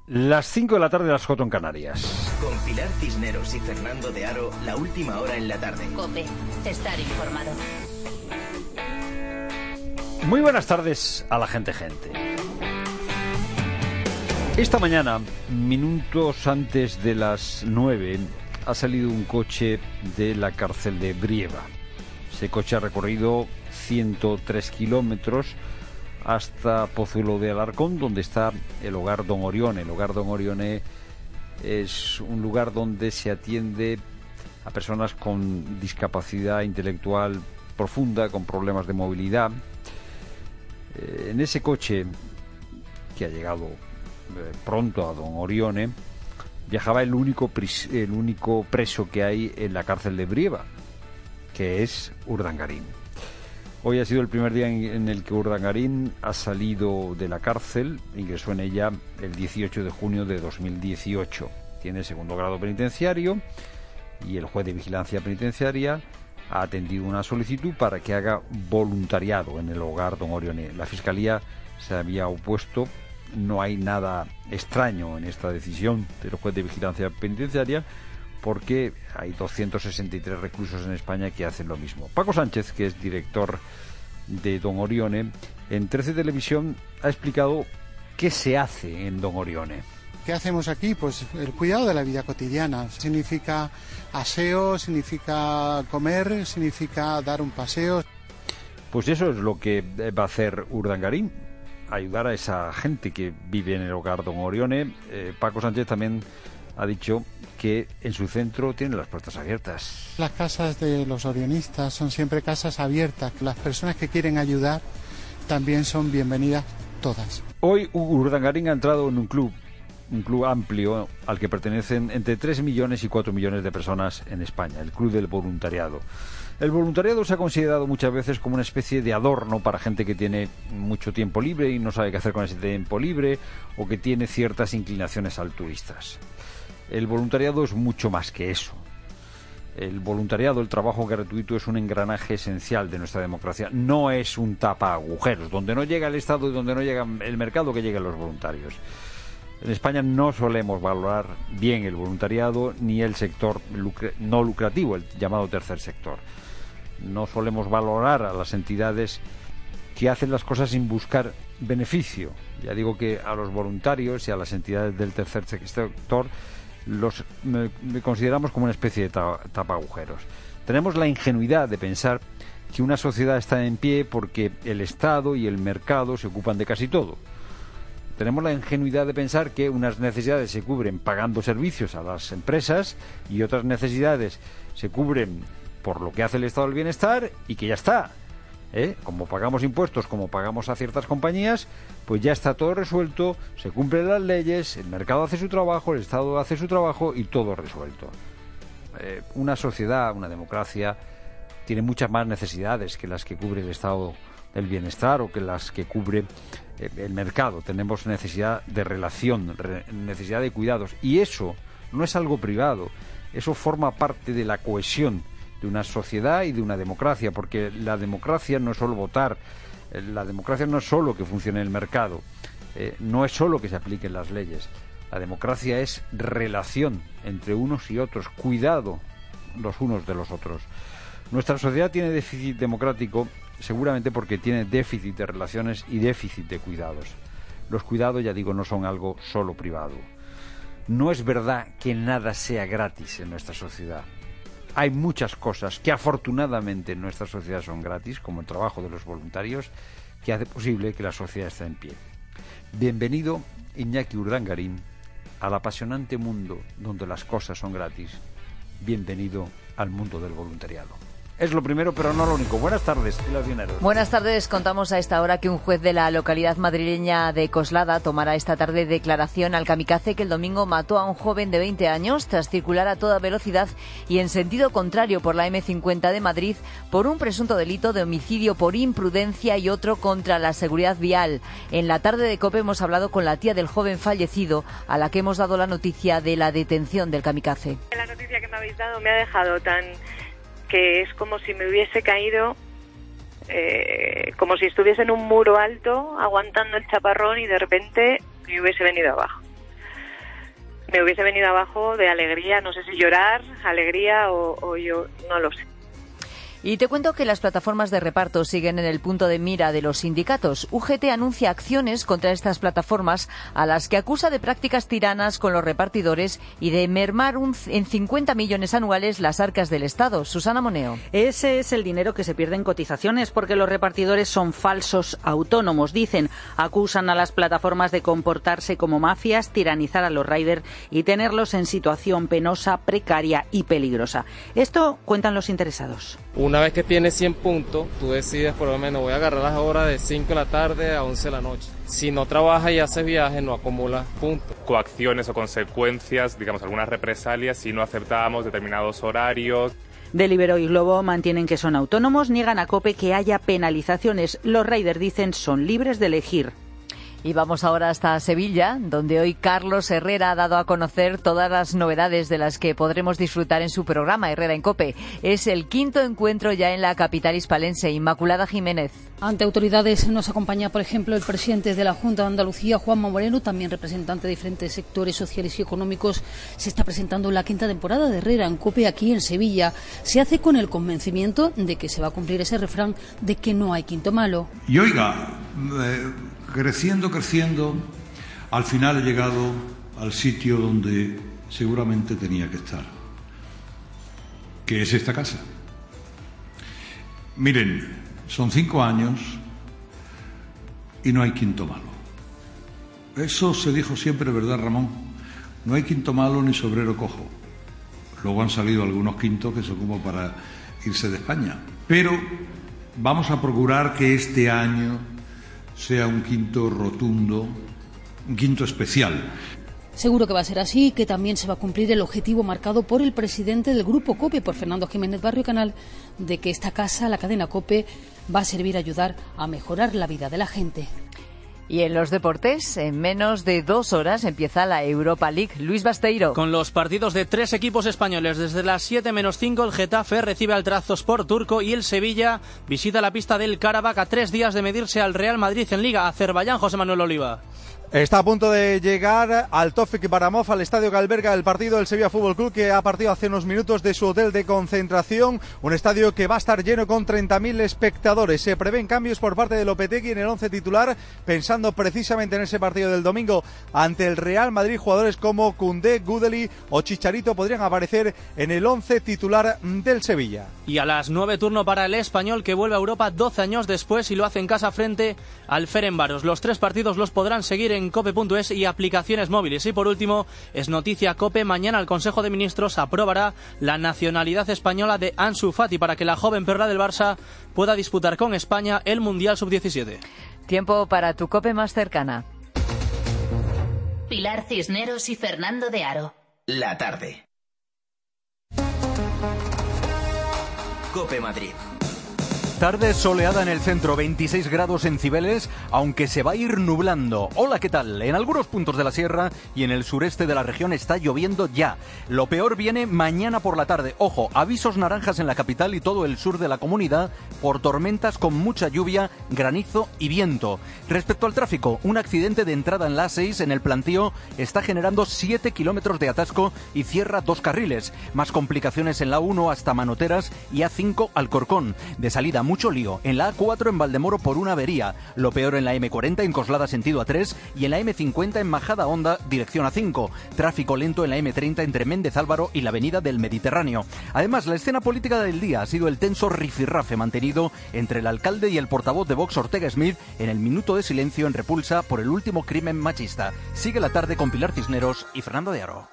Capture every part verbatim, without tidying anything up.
Las cinco de la tarde, las cuatro en Canarias. Con Pilar Cisneros y Fernando de Aro, la última hora en la tarde. COPE, estar informado. Muy buenas tardes a la gente gente. Esta mañana, minutos antes de las nueve, ha salido un coche de la cárcel de Brieva. Ese coche ha recorrido ciento tres kilómetros hasta Pozuelo de Alarcón, donde está el Hogar Don Orione. El Hogar Don Orione es un lugar donde se atiende a personas con discapacidad intelectual profunda, con problemas de movilidad. Eh, en ese coche, que ha llegado eh, pronto a Don Orione, viajaba el único, pris- el único preso que hay en la cárcel de Brieva, que es Urdangarín. Hoy ha sido el primer día en, en el que Urdangarín ha salido de la cárcel. Ingresó en ella el dieciocho de junio de dos mil dieciocho. Tiene segundo grado penitenciario y el juez de vigilancia penitenciaria ha atendido una solicitud para que haga voluntariado en el Hogar Don Orione. La Fiscalía se había opuesto. No hay nada extraño en esta decisión del juez de vigilancia penitenciaria, porque hay doscientos sesenta y tres reclusos en España que hacen lo mismo. Paco Sánchez, que es director de Don Orione, en trece Televisión ha explicado qué se hace en Don Orione. ¿Qué hacemos aquí? Pues el cuidado de la vida cotidiana. Significa aseo, significa comer, significa dar un paseo. Pues eso es lo que va a hacer Urdangarín, ayudar a esa gente que vive en el Hogar Don Orione. Eh, Paco Sánchez también ha dicho que en su centro tiene las puertas abiertas. Las casas de los orionistas son siempre casas abiertas. Las personas que quieren ayudar también son bienvenidas todas. Hoy Urdangarín ha entrado en un club, un club amplio al que pertenecen entre tres millones y cuatro millones de personas en España, el Club del Voluntariado. El voluntariado se ha considerado muchas veces como una especie de adorno para gente que tiene mucho tiempo libre y no sabe qué hacer con ese tiempo libre, o que tiene ciertas inclinaciones altruistas. El voluntariado es mucho más que eso. El voluntariado, el trabajo gratuito, es un engranaje esencial de nuestra democracia. No es un tapa agujeros. Donde no llega el Estado y donde no llega el mercado, que lleguen los voluntarios. En España no solemos valorar bien el voluntariado ni el sector lucra- no lucrativo, el llamado tercer sector. No solemos valorar a las entidades que hacen las cosas sin buscar beneficio. Ya digo que a los voluntarios y a las entidades del tercer sector los me, me consideramos como una especie de ta, tapagujeros. Tenemos la ingenuidad de pensar que una sociedad está en pie porque el Estado y el mercado se ocupan de casi todo. Tenemos la ingenuidad de pensar que unas necesidades se cubren pagando servicios a las empresas y otras necesidades se cubren por lo que hace el Estado del Bienestar y que ya está. ¿Eh? Como pagamos impuestos, como pagamos a ciertas compañías, pues ya está todo resuelto, se cumplen las leyes, el mercado hace su trabajo, el Estado hace su trabajo y todo resuelto. Eh, una sociedad, una democracia, tiene muchas más necesidades que las que cubre el Estado del Bienestar o que las que cubre eh, el mercado. Tenemos necesidad de relación, re- necesidad de cuidados, y eso no es algo privado, eso forma parte de la cohesión de una sociedad y de una democracia, porque la democracia no es solo votar, la democracia no es solo que funcione el mercado, eh, no es solo que se apliquen las leyes. La democracia es relación entre unos y otros, cuidado los unos de los otros. Nuestra sociedad tiene déficit democrático seguramente porque tiene déficit de relaciones y déficit de cuidados. Los cuidados, ya digo, no son algo solo privado. No es verdad que nada sea gratis en nuestra sociedad. Hay muchas cosas que afortunadamente en nuestra sociedad son gratis, como el trabajo de los voluntarios, que hace posible que la sociedad esté en pie. Bienvenido, Iñaki Urdangarín, al apasionante mundo donde las cosas son gratis. Bienvenido al mundo del voluntariado. Es lo primero, pero no lo único. Buenas tardes, Pilar Cisneros. Buenas tardes. Contamos a esta hora que un juez de la localidad madrileña de Coslada tomará esta tarde declaración al kamikaze que el domingo mató a un joven de veinte años tras circular a toda velocidad y en sentido contrario por la eme cincuenta de Madrid por un presunto delito de homicidio por imprudencia y otro contra la seguridad vial. En la tarde de COPE hemos hablado con la tía del joven fallecido, a la que hemos dado la noticia de la detención del kamikaze. La noticia que me habéis dado me ha dejado tan... que es como si me hubiese caído, eh, como si estuviese en un muro alto, aguantando el chaparrón y de repente me hubiese venido abajo. me hubiese venido abajo de alegría, no sé si llorar, alegría o, o yo no lo sé. Y te cuento que las plataformas de reparto siguen en el punto de mira de los sindicatos. U G T anuncia acciones contra estas plataformas a las que acusa de prácticas tiranas con los repartidores y de mermar un, en cincuenta millones anuales las arcas del Estado. Susana Moneo. Ese es el dinero que se pierde en cotizaciones porque los repartidores son falsos autónomos, dicen. Acusan a las plataformas de comportarse como mafias, tiranizar a los riders y tenerlos en situación penosa, precaria y peligrosa. Esto cuentan los interesados. Una vez que tienes cien puntos, tú decides por lo menos voy a agarrar las horas de cinco de la tarde a once de la noche. Si no trabajas y haces viajes, no acumulas puntos. Coacciones o consecuencias, digamos algunas represalias si no aceptamos determinados horarios. Deliveroo y Globo mantienen que son autónomos, niegan a COPE que haya penalizaciones. Los riders dicen son libres de elegir. Y vamos ahora hasta Sevilla, donde hoy Carlos Herrera ha dado a conocer todas las novedades de las que podremos disfrutar en su programa Herrera en COPE. Es el quinto encuentro ya en la capital hispalense. Inmaculada Jiménez. Ante autoridades nos acompaña, por ejemplo, el presidente de la Junta de Andalucía, Juanma Moreno, también representante de diferentes sectores sociales y económicos. Se está presentando la quinta temporada de Herrera en COPE aquí en Sevilla. Se hace con el convencimiento de que se va a cumplir ese refrán de que no hay quinto malo. Y oiga, eh, creciendo, creciendo, al final he llegado al sitio donde seguramente tenía que estar, que es esta casa. Miren, son cinco años y no hay quinto malo. Eso se dijo siempre, ¿verdad, Ramón? No hay quinto malo ni sobrero cojo. Luego han salido algunos quintos que son como para irse de España. Pero vamos a procurar que este año sea un quinto rotundo, un quinto especial. Seguro que va a ser así y que también se va a cumplir el objetivo marcado por el presidente del Grupo COPE, por Fernando Jiménez Barrio Canal, de que esta casa, la cadena COPE, va a servir a ayudar a mejorar la vida de la gente. Y en los deportes, en menos de dos horas empieza la Europa League. Luis Basteiro. Con los partidos de tres equipos españoles, desde las siete menos cinco el Getafe recibe al Trabzonspor turco y el Sevilla visita la pista del Karabakh a tres días de medirse al Real Madrid en Liga. Azerbaiyán, José Manuel Oliva. Está a punto de llegar al Tofik Baramov, al estadio que alberga el partido del Sevilla Fútbol Club, que ha partido hace unos minutos de su hotel de concentración. Un estadio que va a estar lleno con treinta mil espectadores. Se prevén cambios por parte de Lopetegui en el once titular, pensando precisamente en ese partido del domingo ante el Real Madrid. Jugadores como Koundé, Gudeli o Chicharito podrían aparecer en el once titular del Sevilla. Y a las nueve, turno para el Español, que vuelve a Europa doce años después y lo hace en casa frente al Ferencváros. Los tres partidos los podrán seguir en cope punto es y aplicaciones móviles. Y por último, es noticia COPE, mañana el Consejo de Ministros aprobará la nacionalidad española de Ansu Fati para que la joven perla del Barça pueda disputar con España el Mundial sub diecisiete. Tiempo para tu COPE más cercana. Pilar Cisneros y Fernando de Aro. La tarde. COPE Madrid. Tarde soleada en el centro, veintiséis grados en Cibeles, aunque se va a ir nublando. Hola, ¿qué tal? En algunos puntos de la sierra y en el sureste de la región está lloviendo ya. Lo peor viene mañana por la tarde. Ojo, avisos naranjas en la capital y todo el sur de la comunidad por tormentas con mucha lluvia, granizo y viento. Respecto al tráfico, un accidente de entrada en la A seis en el Plantío está generando siete kilómetros de atasco y cierra dos carriles. Más complicaciones en la A uno hasta Manoteras y A cinco Alcorcón. De salida mucho lío en la A cuatro en Valdemoro por una avería. Lo peor en la eme cuarenta en Coslada sentido A tres y en la eme cincuenta en Majada Honda dirección A cinco. Tráfico lento en la eme treinta entre Méndez Álvaro y la avenida del Mediterráneo. Además, la escena política del día ha sido el tenso rifirrafe mantenido entre el alcalde y el portavoz de Vox Ortega Smith en el minuto de silencio en repulsa por el último crimen machista. Sigue la tarde con Pilar Cisneros y Fernando de Aro.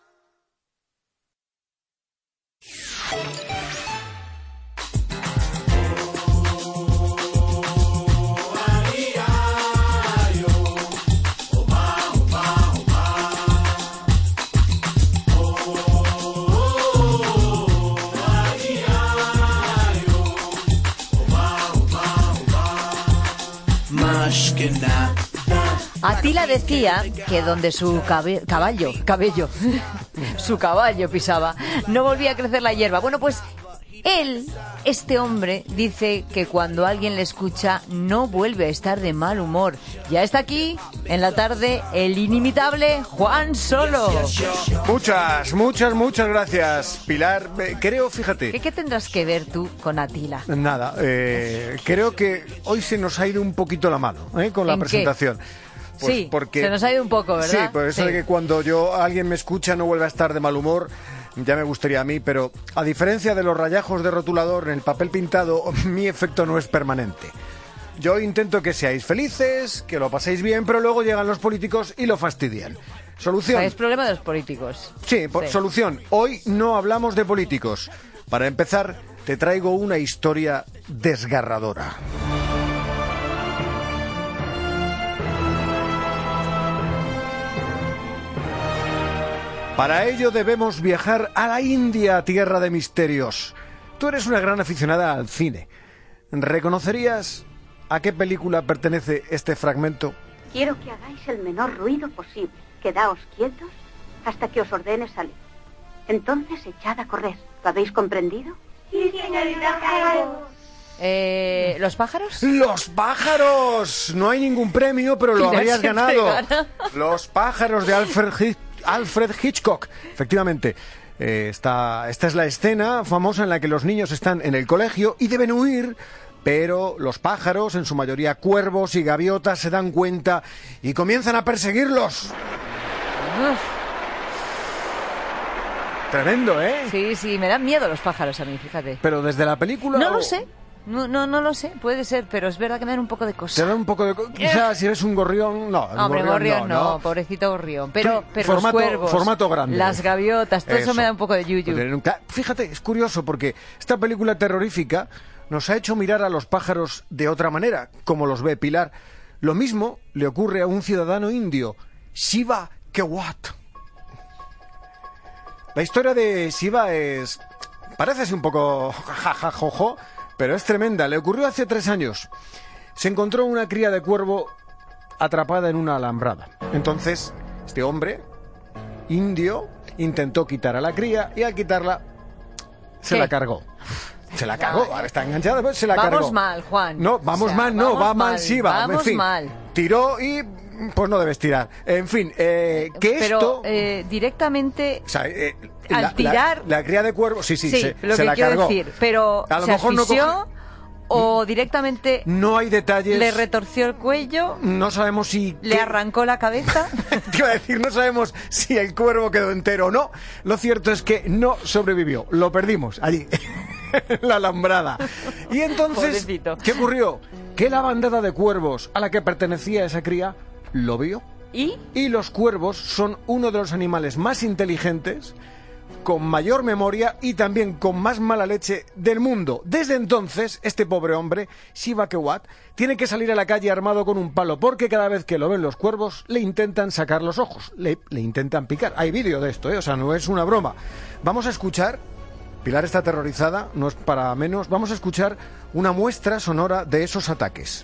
Atila decía que donde su cabe- caballo, cabello, su caballo pisaba, no volvía a crecer la hierba. Bueno, pues Él, este hombre, dice que cuando alguien le escucha no vuelve a estar de mal humor. Ya está aquí, en la tarde, el inimitable Juan Solo. Muchas, muchas, muchas gracias, Pilar. Eh, creo, fíjate... ¿Qué, qué tendrás que ver tú con Atila? Nada, eh, creo que hoy se nos ha ido un poquito la mano eh, con la ¿En presentación. Pues sí, porque, se nos ha ido un poco, ¿verdad? Sí, por eso sí. De que cuando yo alguien me escucha no vuelve a estar de mal humor, ya me gustaría a mí, pero a diferencia de los rayajos de rotulador en el papel pintado, mi efecto no es permanente. Yo intento que seáis felices, que lo paséis bien, pero luego llegan los políticos y lo fastidian. Solución. O sea, es problema de los políticos. Sí, por, sí, solución. Hoy no hablamos de políticos. Para empezar, te traigo una historia desgarradora. Para ello debemos viajar a la India, tierra de misterios. Tú eres una gran aficionada al cine. ¿Reconocerías a qué película pertenece este fragmento? Quiero que hagáis el menor ruido posible. Quedaos quietos hasta que os ordene salir. Entonces echad a correr. ¿Lo habéis comprendido? Sí, señorita. Eh, ¿Los pájaros? ¡Los pájaros! No hay ningún premio, pero lo habrías ganado. Los pájaros de Alfred Hitchcock. Alfred Hitchcock, efectivamente. Eh, esta, esta es la escena famosa en la que los niños están en el colegio y deben huir, pero los pájaros, en su mayoría cuervos y gaviotas, se dan cuenta y comienzan a perseguirlos. Uf. Tremendo, ¿eh? Sí, sí, me dan miedo los pájaros a mí, fíjate. Pero desde la película... No o... lo sé. No, no, no lo sé, puede ser, pero es verdad que me dan un poco de cosa. Te dan un poco de cosa. Quizás si eres un gorrión, no. Hombre, gorrión, gorrión no, no, pobrecito gorrión. Pero, pero formato, los cuervos, formato grande. Las gaviotas, todo eso, eso me da un poco de yuyu. Fíjate, es curioso porque esta película terrorífica nos ha hecho mirar a los pájaros de otra manera, como los ve Pilar. Lo mismo le ocurre a un ciudadano indio, Shiva Kewat. La historia de Shiva es... parece así un poco jajajojo, pero es tremenda. Le ocurrió hace tres años. Se encontró una cría de cuervo atrapada en una alambrada. Entonces, este hombre, indio, intentó quitar a la cría y al quitarla, se ¿Qué? la cargó. Se la cargó, ahora está enganchada, pues se la vamos cargó. Vamos mal, Juan. No, vamos o sea, mal, no, vamos va mal, mal, sí va. Vamos en fin, mal. Tiró y... pues no debes tirar. En fin, eh, que Pero, esto... eh, directamente... O sea, eh, al la, tirar... La, la cría de cuervo, sí, sí, sí se, lo se que la quiero cargó. decir, pero a lo se mejor asfixió no coge... o directamente... No hay detalles... Le retorció el cuello... No sabemos si... Le ¿qué? Arrancó la cabeza... Te iba a decir, no sabemos si el cuervo quedó entero o no. Lo cierto es que no sobrevivió. Lo perdimos allí, en la alambrada. Y entonces, pobrecito. ¿Qué ocurrió? Que la bandada de cuervos a la que pertenecía esa cría lo vio. ¿Y? Y los cuervos son uno de los animales más inteligentes, con mayor memoria y también con más mala leche del mundo. Desde entonces, este pobre hombre, Shiva Kewat, tiene que salir a la calle armado con un palo, porque cada vez que lo ven los cuervos, le intentan sacar los ojos, le, le intentan picar. Hay vídeo de esto, ¿eh? O sea, no es una broma. Vamos a escuchar, Pilar está aterrorizada, no es para menos, vamos a escuchar una muestra sonora de esos ataques.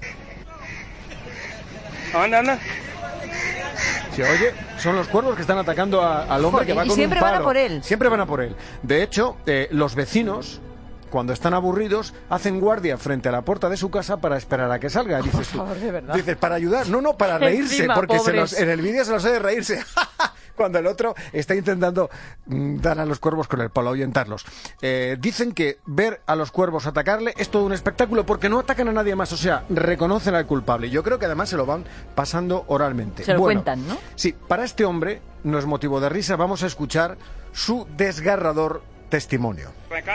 Anda, anda. Se oye, son los cuervos que están atacando a, al hombre. Joder, que va y con siempre un palo. van a por él. Siempre van a por él. De hecho, eh, los vecinos, cuando están aburridos, hacen guardia frente a la puerta de su casa para esperar a que salga. Dices tú, por favor, de verdad. Dices, ¿para ayudar? No, no, para reírse, Encima, porque se los, pobres. en el vídeo se los oye reírse. Cuando el otro está intentando mm, dar a los cuervos con el palo, ahuyentarlos. Eh, dicen que ver a los cuervos atacarle es todo un espectáculo porque no atacan a nadie más, o sea, reconocen al culpable. Yo creo que además se lo van pasando oralmente. Se lo bueno, cuentan, ¿no? Sí, para este hombre no es motivo de risa, vamos a escuchar su desgarrador testimonio.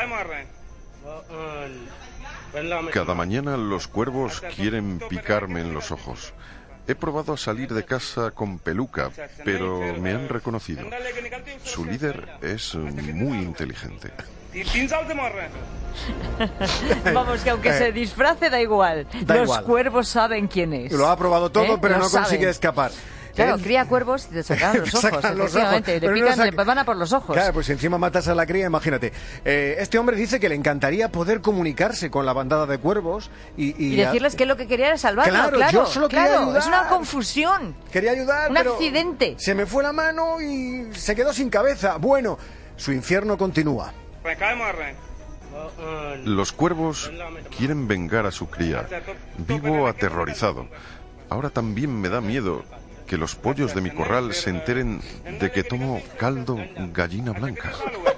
Cada mañana los cuervos quieren picarme en los ojos. He probado a salir de casa con peluca, pero me han reconocido. Su líder es muy inteligente. Vamos, que aunque Eh, se disfrace da igual. da Los igual. cuervos saben quién es. Lo ha probado todo, ¿Eh? pero Lo no consigue saben. escapar. Claro, Él- cría cuervos y te sacan los ojos, Sacan los ojos, efectivamente. Le pero no pican, saca- le van a por los ojos. Claro, pues si encima matas a la cría, imagínate. Eh, este hombre dice que le encantaría poder comunicarse con la bandada de cuervos y... Y decirles que lo que quería era salvarlo, Claro, claro. yo solo quería claro, ayudar. es una confusión. Quería ayudar, Un pero accidente. se me fue la mano y se quedó sin cabeza. Bueno, su infierno continúa. Los cuervos quieren vengar a su cría. Vivo aterrorizado. Ahora también me da miedo que los pollos de mi corral se enteren de que tomo caldo gallina blanca.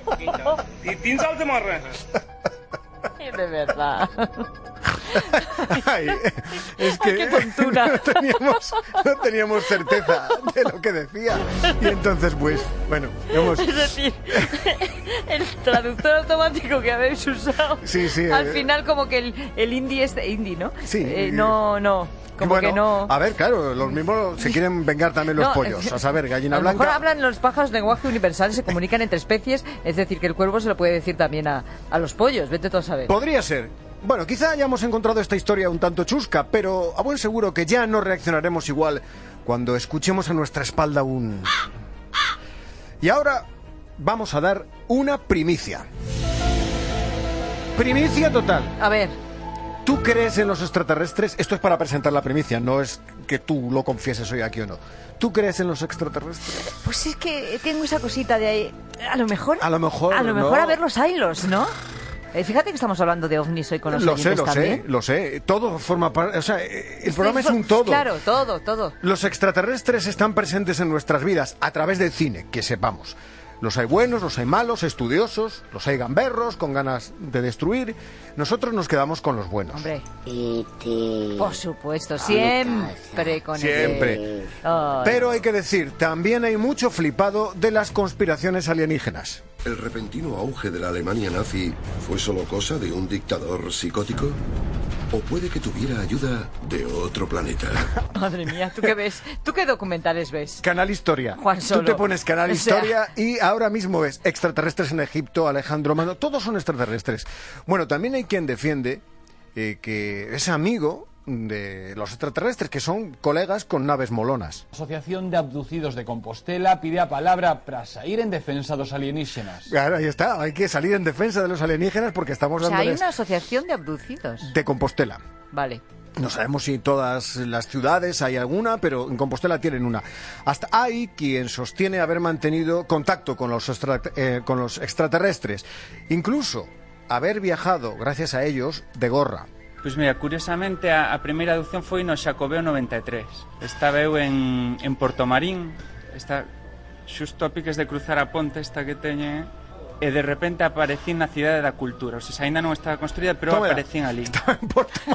De verdad. Ay, es que Ay, qué tontura. no teníamos, no teníamos certeza de lo que decía. Y entonces, pues, bueno, hemos... Es decir, el traductor automático que habéis usado. Sí, sí. Al eh, final como que el, el indie es indie, ¿no? Sí. Eh, no, no. Como bueno, que no. a ver, claro, los mismos se quieren vengar también los No, pollos. A saber, gallina a lo mejor blanca. hablan los pájaros lenguaje universal, se comunican entre especies, es decir, que el cuervo se lo puede decir también a, a los pollos, vete tú a saber. Podría ser. Bueno, quizá hayamos encontrado esta historia un tanto chusca, pero a buen seguro que ya no reaccionaremos igual cuando escuchemos a nuestra espalda un... Y ahora vamos a dar una primicia. Primicia total. A ver. ¿Tú crees en los extraterrestres? Esto es para presentar la primicia, no es que tú lo confieses hoy aquí o no. ¿Tú crees en los extraterrestres? Pues es que tengo esa cosita de ahí. A lo mejor. A lo mejor. A lo mejor no. a ver los hilos, ¿no? Eh, fíjate que estamos hablando de ovnis hoy con los Lo sé, oyentes lo también. sé, lo sé. Todo forma parte... O sea, el Sí, programa es fo- un todo. Claro, todo, todo. Los extraterrestres están presentes en nuestras vidas a través del cine, que sepamos. Los hay buenos, los hay malos, estudiosos, los hay gamberros, con ganas de destruir. Nosotros nos quedamos con los buenos. Hombre. Por supuesto, siempre con Siempre. el... Ay. Pero hay que decir, también hay mucho flipado de las conspiraciones alienígenas. ¿El repentino auge de la Alemania nazi fue solo cosa de un dictador psicótico? ¿O puede que tuviera ayuda de otro planeta? Madre mía, ¿tú qué ves? ¿Tú qué documentales ves? Canal Historia. Juan Tú Solo. te pones Canal O sea- Historia y ahora mismo ves extraterrestres en Egipto, Alejandro Mano, todos son extraterrestres. Bueno, también hay quien defiende eh, que es amigo de los extraterrestres, que son colegas con naves molonas. La Asociación de Abducidos de Compostela pide a palabra para salir en defensa dos alienígenas. Claro, ahí está, hay que salir en defensa de los alienígenas porque estamos O sea, hay dándoles una asociación de abducidos. de Compostela. Vale. No sabemos si en todas las ciudades hay alguna, pero en Compostela tienen una. Hasta hay quien sostiene haber mantenido contacto con los, extra- eh, con los extraterrestres. Incluso haber viajado, gracias a ellos, de gorra. Pois mira, curiosamente a, a primeira adopción foi no Xacobeo noventa e tres. Estaba eu en, en Portomarín, está xusto a piques de cruzar a ponte esta que teñe, e de repente aparecí na Cidade da Cultura. O sea, ainda non estaba construída, pero Tómala. aparecín ali. Estaba en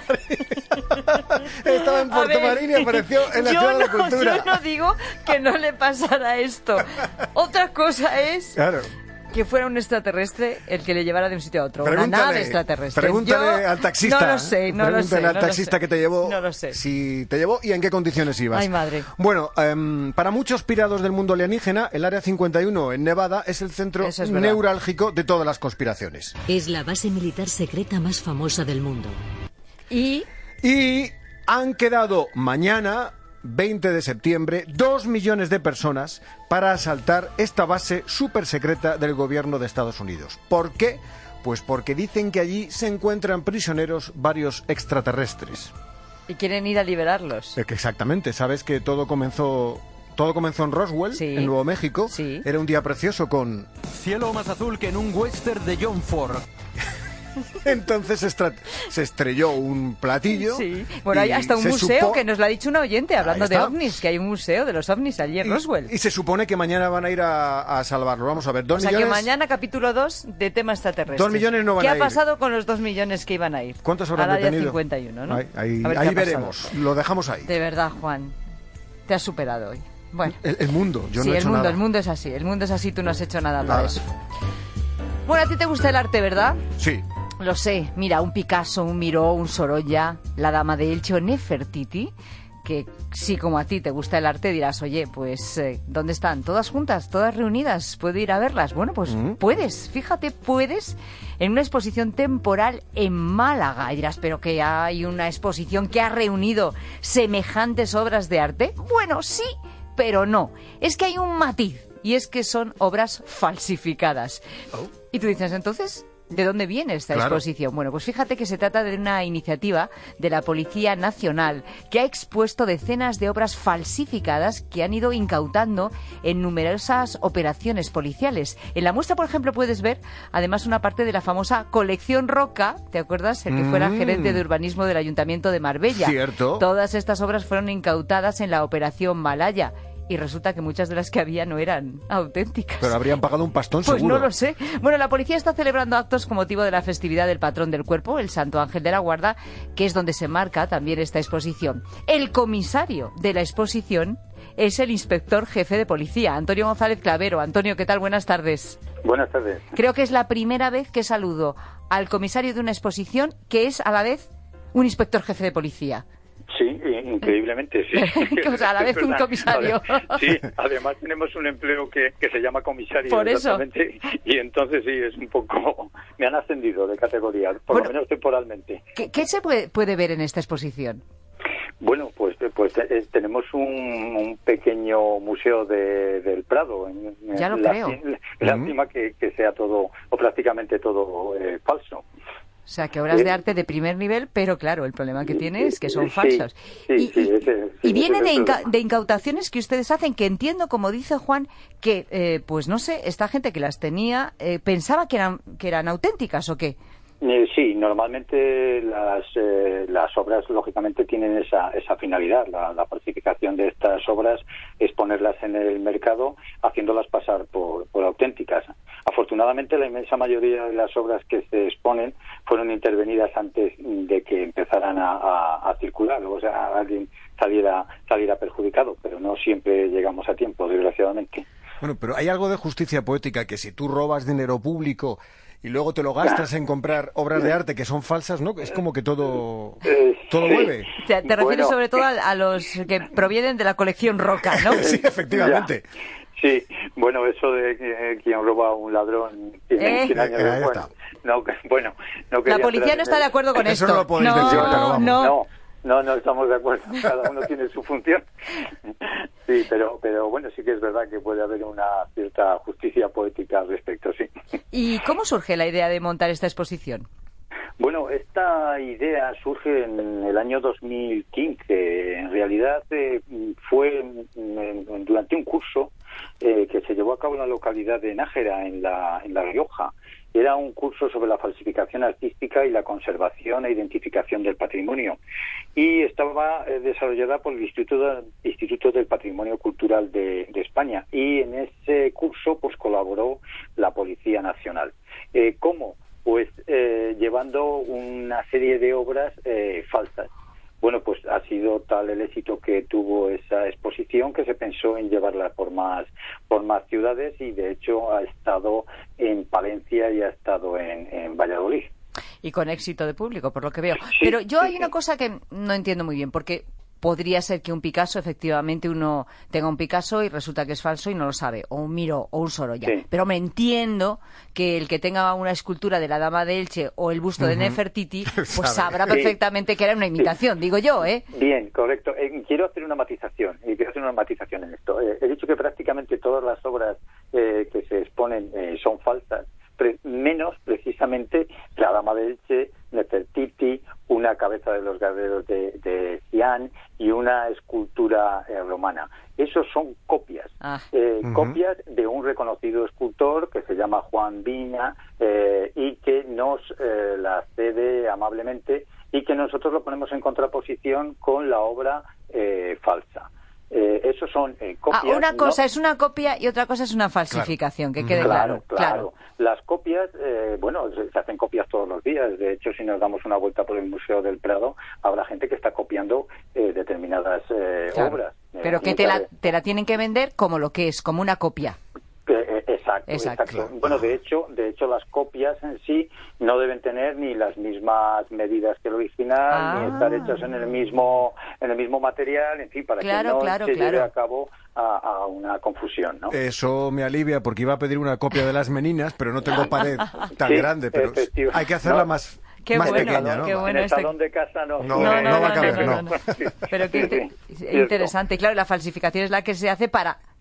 Portomarín y apareció en la yo Ciudad de la no, Cultura. Yo no digo que no le pasara esto. Otra cosa es Claro. que fuera un extraterrestre el que le llevara de un sitio a otro. Pregúntale, una nave extraterrestre. Pregúntale Yo al taxista. No lo sé, no lo Pregúntale sé. al no lo taxista sé. que te llevó. No lo sé. Si te llevó y en qué condiciones ibas. Ay, madre. Bueno, em, para muchos pirados del mundo alienígena, el Área cincuenta y uno en Nevada es el centro Eso es verdad. neurálgico de todas las conspiraciones. Es la base militar secreta más famosa del mundo. Y... Y han quedado mañana, veinte de septiembre, dos millones de personas para asaltar esta base súper secreta del gobierno de Estados Unidos. ¿Por qué? Pues porque dicen que allí se encuentran prisioneros varios extraterrestres. Y quieren ir a liberarlos. Eh, que Exactamente, sabes que todo comenzó... Todo comenzó en Roswell, Sí. en Nuevo México. Sí. Era un día precioso con... Cielo más azul que en un western de John Ford. Entonces se, estra- se estrelló un platillo. Sí. Bueno, hay y hasta un se museo supo- que nos lo ha dicho un oyente hablando Ahí de está. ovnis, que hay un museo de los ovnis allí en Y- Roswell. Y se supone que mañana van a ir a, a salvarlo. Vamos a ver, dos O sea millones... que mañana capítulo dos de tema extraterrestre. Dos millones no van ¿Qué a ha ir. pasado con los dos millones que iban a ir? ¿Cuántos habrán Al área detenido? cincuenta y uno, ¿no? Ahí, ahí- A ver qué ahí ha pasado. veremos. Lo dejamos ahí. De verdad, Juan. Te has superado hoy. Bueno. El, el mundo, yo sí, no he el hecho mundo, nada. el mundo es así. El mundo es así, tú no has hecho nada Nada. para eso. Bueno, a ti te gusta el arte, ¿verdad? Sí. Lo sé. Mira, un Picasso, un Miró, un Sorolla, la dama de Elche o Nefertiti, que si como a ti te gusta el arte dirás, oye, pues eh, ¿dónde están? ¿Todas juntas? ¿Todas reunidas? ¿Puedo ir a verlas? Bueno, pues puedes, fíjate, puedes en una exposición temporal en Málaga. Y dirás, ¿pero que hay una exposición que ha reunido semejantes obras de arte? Bueno, sí, pero no. Es que hay un matiz, y es que son obras falsificadas. Y tú dices, entonces, ¿De dónde viene esta Claro. exposición? Bueno, pues fíjate que se trata de una iniciativa de la Policía Nacional que ha expuesto decenas de obras falsificadas que han ido incautando en numerosas operaciones policiales. En la muestra, por ejemplo, puedes ver además una parte de la famosa Colección Roca, ¿te acuerdas? El que fuera Mm. gerente de urbanismo del Ayuntamiento de Marbella. Cierto. Todas estas obras fueron incautadas en la Operación Malaya. Y resulta que muchas de las que había no eran auténticas. Pero habrían pagado un pastón Pues seguro. no lo sé. Bueno, la policía está celebrando actos con motivo de la festividad del patrón del cuerpo, el Santo Ángel de la Guarda, que es donde se marca también esta exposición. El comisario de la exposición es el inspector jefe de policía, Antonio González Clavero. Antonio, ¿qué tal? Buenas tardes. Buenas tardes. Creo que es la primera vez que saludo al comisario de una exposición que es a la vez un inspector jefe de policía. Sí, increíblemente, sí. O sea, a la vez Es un verdad. comisario. Ade- Sí, además tenemos un empleo que, que se llama comisario. Por eso. exactamente, y entonces sí, es un poco... Me han ascendido de categoría, por Bueno. lo menos temporalmente. ¿Qué, qué se puede, puede ver en esta exposición? Bueno, pues pues eh, tenemos un, un pequeño museo de, del Prado. En, en Ya lo la- creo. Lástima que, que sea todo, o prácticamente todo, eh, falso. O sea, que obras Eh, de arte de primer nivel, pero claro, el problema que tiene es que son Sí, falsas. Sí, Y- sí, ese- sí, Y viene ese de, es el inca- problema. de incautaciones que ustedes hacen, que entiendo, como dice Juan, que, eh, pues no sé, esta gente que las tenía eh, pensaba que eran, que eran auténticas, ¿o qué? Eh, sí, normalmente las, eh, las obras lógicamente tienen esa, esa finalidad. La, la falsificación de estas obras es ponerlas en el mercado haciéndolas pasar por, por auténticas. Afortunadamente la inmensa mayoría de las obras que se exponen fueron intervenidas antes de que empezaran a, a- a circular, o sea, alguien saliera, saliera perjudicado, pero no siempre llegamos a tiempo, desgraciadamente. Bueno, pero hay algo de justicia poética que si tú robas dinero público y luego te lo gastas en comprar obras de arte que son falsas, ¿no? Es como que todo, todo vuelve. O sea, te refieres sobre todo a, a los que provienen de la colección Roca, ¿no? Sí, efectivamente. Sí, bueno, eso de que eh, quien roba a un ladrón tiene Eh. cien años Eh, de ahí bueno, está. no, que- bueno, no La quería policía entrar no en está el- de acuerdo con Eso esto. no lo podéis decir, pero vamos. no. No, no, no estamos de acuerdo. Cada uno tiene su función. Sí, pero, pero bueno, sí que es verdad que puede haber una cierta justicia poética al respecto, sí. ¿Y cómo surge la idea de montar esta exposición? Bueno, esta idea surge en el año dos mil quince. En realidad eh, fue en- en- durante un curso eh, que se llevó a cabo en la localidad de Nájera, en la, en La Rioja. Era un curso sobre la falsificación artística y la conservación e identificación del patrimonio. Y estaba eh, desarrollada por el Instituto, Instituto del Patrimonio Cultural de, de España. Y en ese curso pues colaboró la Policía Nacional. Eh, ¿Cómo? Pues eh, llevando una serie de obras eh, falsas. Bueno, pues ha sido tal el éxito que tuvo esa exposición que se pensó en llevarla por más por más ciudades y de hecho ha estado en Palencia y ha estado en, en Valladolid. Y con éxito de público, por lo que veo. Pero yo hay una cosa que no entiendo muy bien, porque podría ser que un Picasso, efectivamente, uno tenga un Picasso y resulta que es falso y no lo sabe, o un Miró, o un Sorolla. Sí. Pero me entiendo que el que tenga una escultura de la Dama de Elche o el busto de Ujú. Nefertiti, pues Sabe. sabrá Sí. perfectamente que era una imitación, digo yo, ¿eh? Bien, correcto. Eh, quiero hacer una matización, y quiero hacer una matización en esto. Eh, he dicho que prácticamente todas las obras eh, que se exponen eh, son falsas, pre- menos precisamente la Dama de Elche, Nefertiti, una cabeza de los guerreros de, de Cian y una escultura eh, romana. Esos son copias, Ah. eh, Ujú. copias de un reconocido escultor que se llama Juan Viña eh, y que nos eh, la cede amablemente y que nosotros lo ponemos en contraposición con la obra eh, falsa. Eh, esos son eh, Ah, copias. una ¿no? cosa es una copia y otra cosa es una falsificación, que quede claro. Claro, claro. Las copias, eh, bueno, se, se hacen copias todos los días. De hecho, si nos damos una vuelta por el Museo del Prado, habrá gente que está copiando eh, determinadas eh, Claro. obras. Eh, Pero que te muchas la, veces. te la tienen que vender como lo que es, como una copia. Eh, eh, Exacto, Exacto. exacto. Bueno, de hecho, de hecho las copias en sí no deben tener ni las mismas medidas que el original, Ah. ni estar hechas en el mismo en el mismo material, en fin, para Claro, que no claro, se lleve claro. a cabo a, a una confusión, ¿no? Eso me alivia porque iba a pedir una copia de las Meninas, pero no tengo pared tan Sí, grande, pero efectivo. hay que hacerla No. más, Qué más bueno, pequeña, ¿no? qué bueno en el este- salón de casa no. No, No, no, no va a no, caber, no, no. no, Pero qué Sí, inte- sí, interesante. Claro, la falsificación es la que se hace para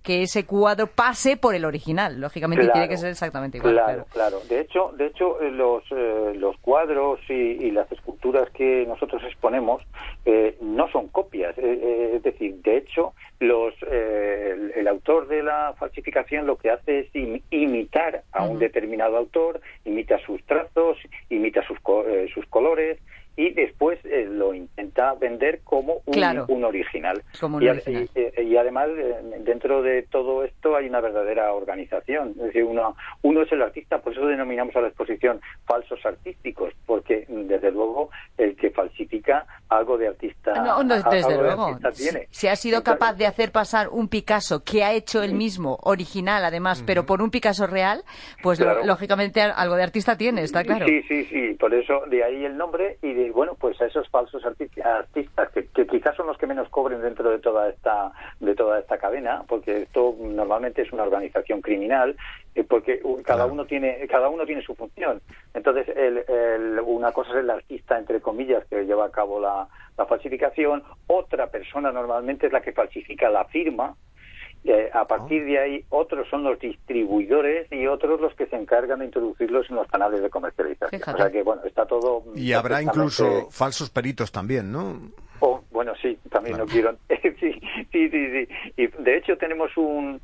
que ese cuadro pase por el original. Lógicamente Claro, tiene que ser exactamente igual. Claro, Claro, claro. De hecho, de hecho eh, los eh, los cuadros y, y las esculturas que nosotros exponemos eh, no son copias. Eh, eh, es decir, de hecho, los eh, el, el autor de la falsificación lo que hace es im- imitar a un Ujú. determinado autor, imita sus trazos, imita sus co- eh, sus colores y después eh, lo intenta vender como un, Claro. un original. Como un y, a- original. y- y además eh, dentro de todo esto hay una verdadera organización. Es decir, uno, uno es el artista, por eso denominamos a la exposición falsos artísticos, porque desde luego el que falsifica algo de artista, No, no, a- desde algo de luego. artista tiene. Si ha sido Entonces, capaz de hacer pasar un Picasso que ha hecho él mismo, original además, pero por un Picasso real, pues lo- Claro. lógicamente algo de artista tiene, está claro. Sí, sí, sí, por eso de ahí el nombre y de, bueno, pues a esos falsos arti- artistas que, que quizás son los que menos cobren dentro de toda esta de toda esta cadena, porque esto normalmente es una organización criminal, eh, porque u- cada uno tiene cada uno tiene su función. Entonces, el, el- una cosa es el artista, entre comillas, que lleva a cabo la, la falsificación, otra persona normalmente es la que falsifica la firma. Eh, a partir de ahí, otros son los distribuidores y otros los que se encargan de introducirlos en los canales de comercialización. Fíjate. O sea que, bueno, está todo... Y habrá perfectamente- incluso falsos peritos también, ¿no? Oh, bueno, sí, también no quiero... sí, sí, sí, sí. Y de hecho tenemos un,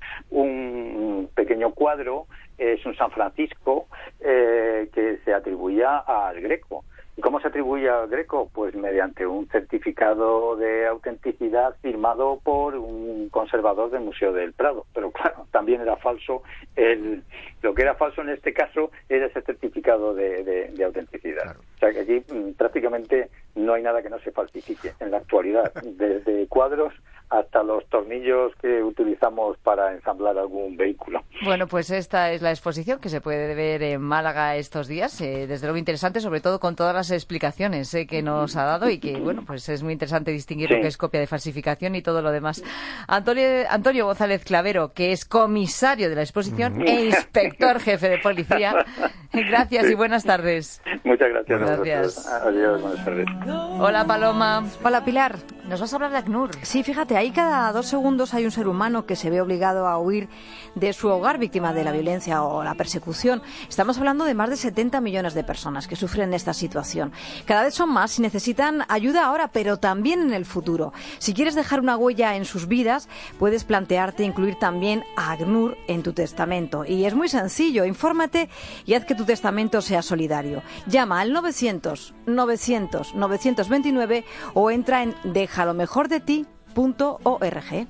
un pequeño cuadro, es un San Francisco, eh, que se atribuía al Greco. ¿Y cómo se atribuye al Greco? Pues mediante un certificado de autenticidad firmado por un conservador del Museo del Prado. Pero claro, también era falso. El, lo que era falso en este caso era ese certificado de, de, de autenticidad. O sea que aquí mm, prácticamente no hay nada que no se falsifique en la actualidad, desde cuadros hasta los tornillos que utilizamos para ensamblar algún vehículo. Bueno, pues esta es la exposición que se puede ver en Málaga estos días. Eh, desde luego interesante, sobre todo con todas las explicaciones eh, que nos ha dado y que, bueno, pues es muy interesante distinguir Sí. lo que es copia de falsificación y todo lo demás. Antonio, Antonio González Clavero, que es comisario de la exposición e inspector jefe de policía. Gracias y buenas tardes. Muchas gracias. a Gracias. vosotros. Adiós, buenas tardes. Hola, Paloma. Hola, Pilar. Nos vas a hablar de ACNUR. Sí, fíjate, ahí cada dos segundos hay un ser humano que se ve obligado a huir de su hogar víctima de la violencia o la persecución. Estamos hablando de más de setenta millones de personas que sufren esta situación. Cada vez son más y necesitan ayuda ahora, pero también en el futuro. Si quieres dejar una huella en sus vidas, puedes plantearte incluir también a ACNUR en tu testamento. Y es muy sencillo, infórmate y haz que tu testamento sea solidario. Llama al novecientos novecientos novecientos veintinueve o entra en déjalo mejor de ti punto org.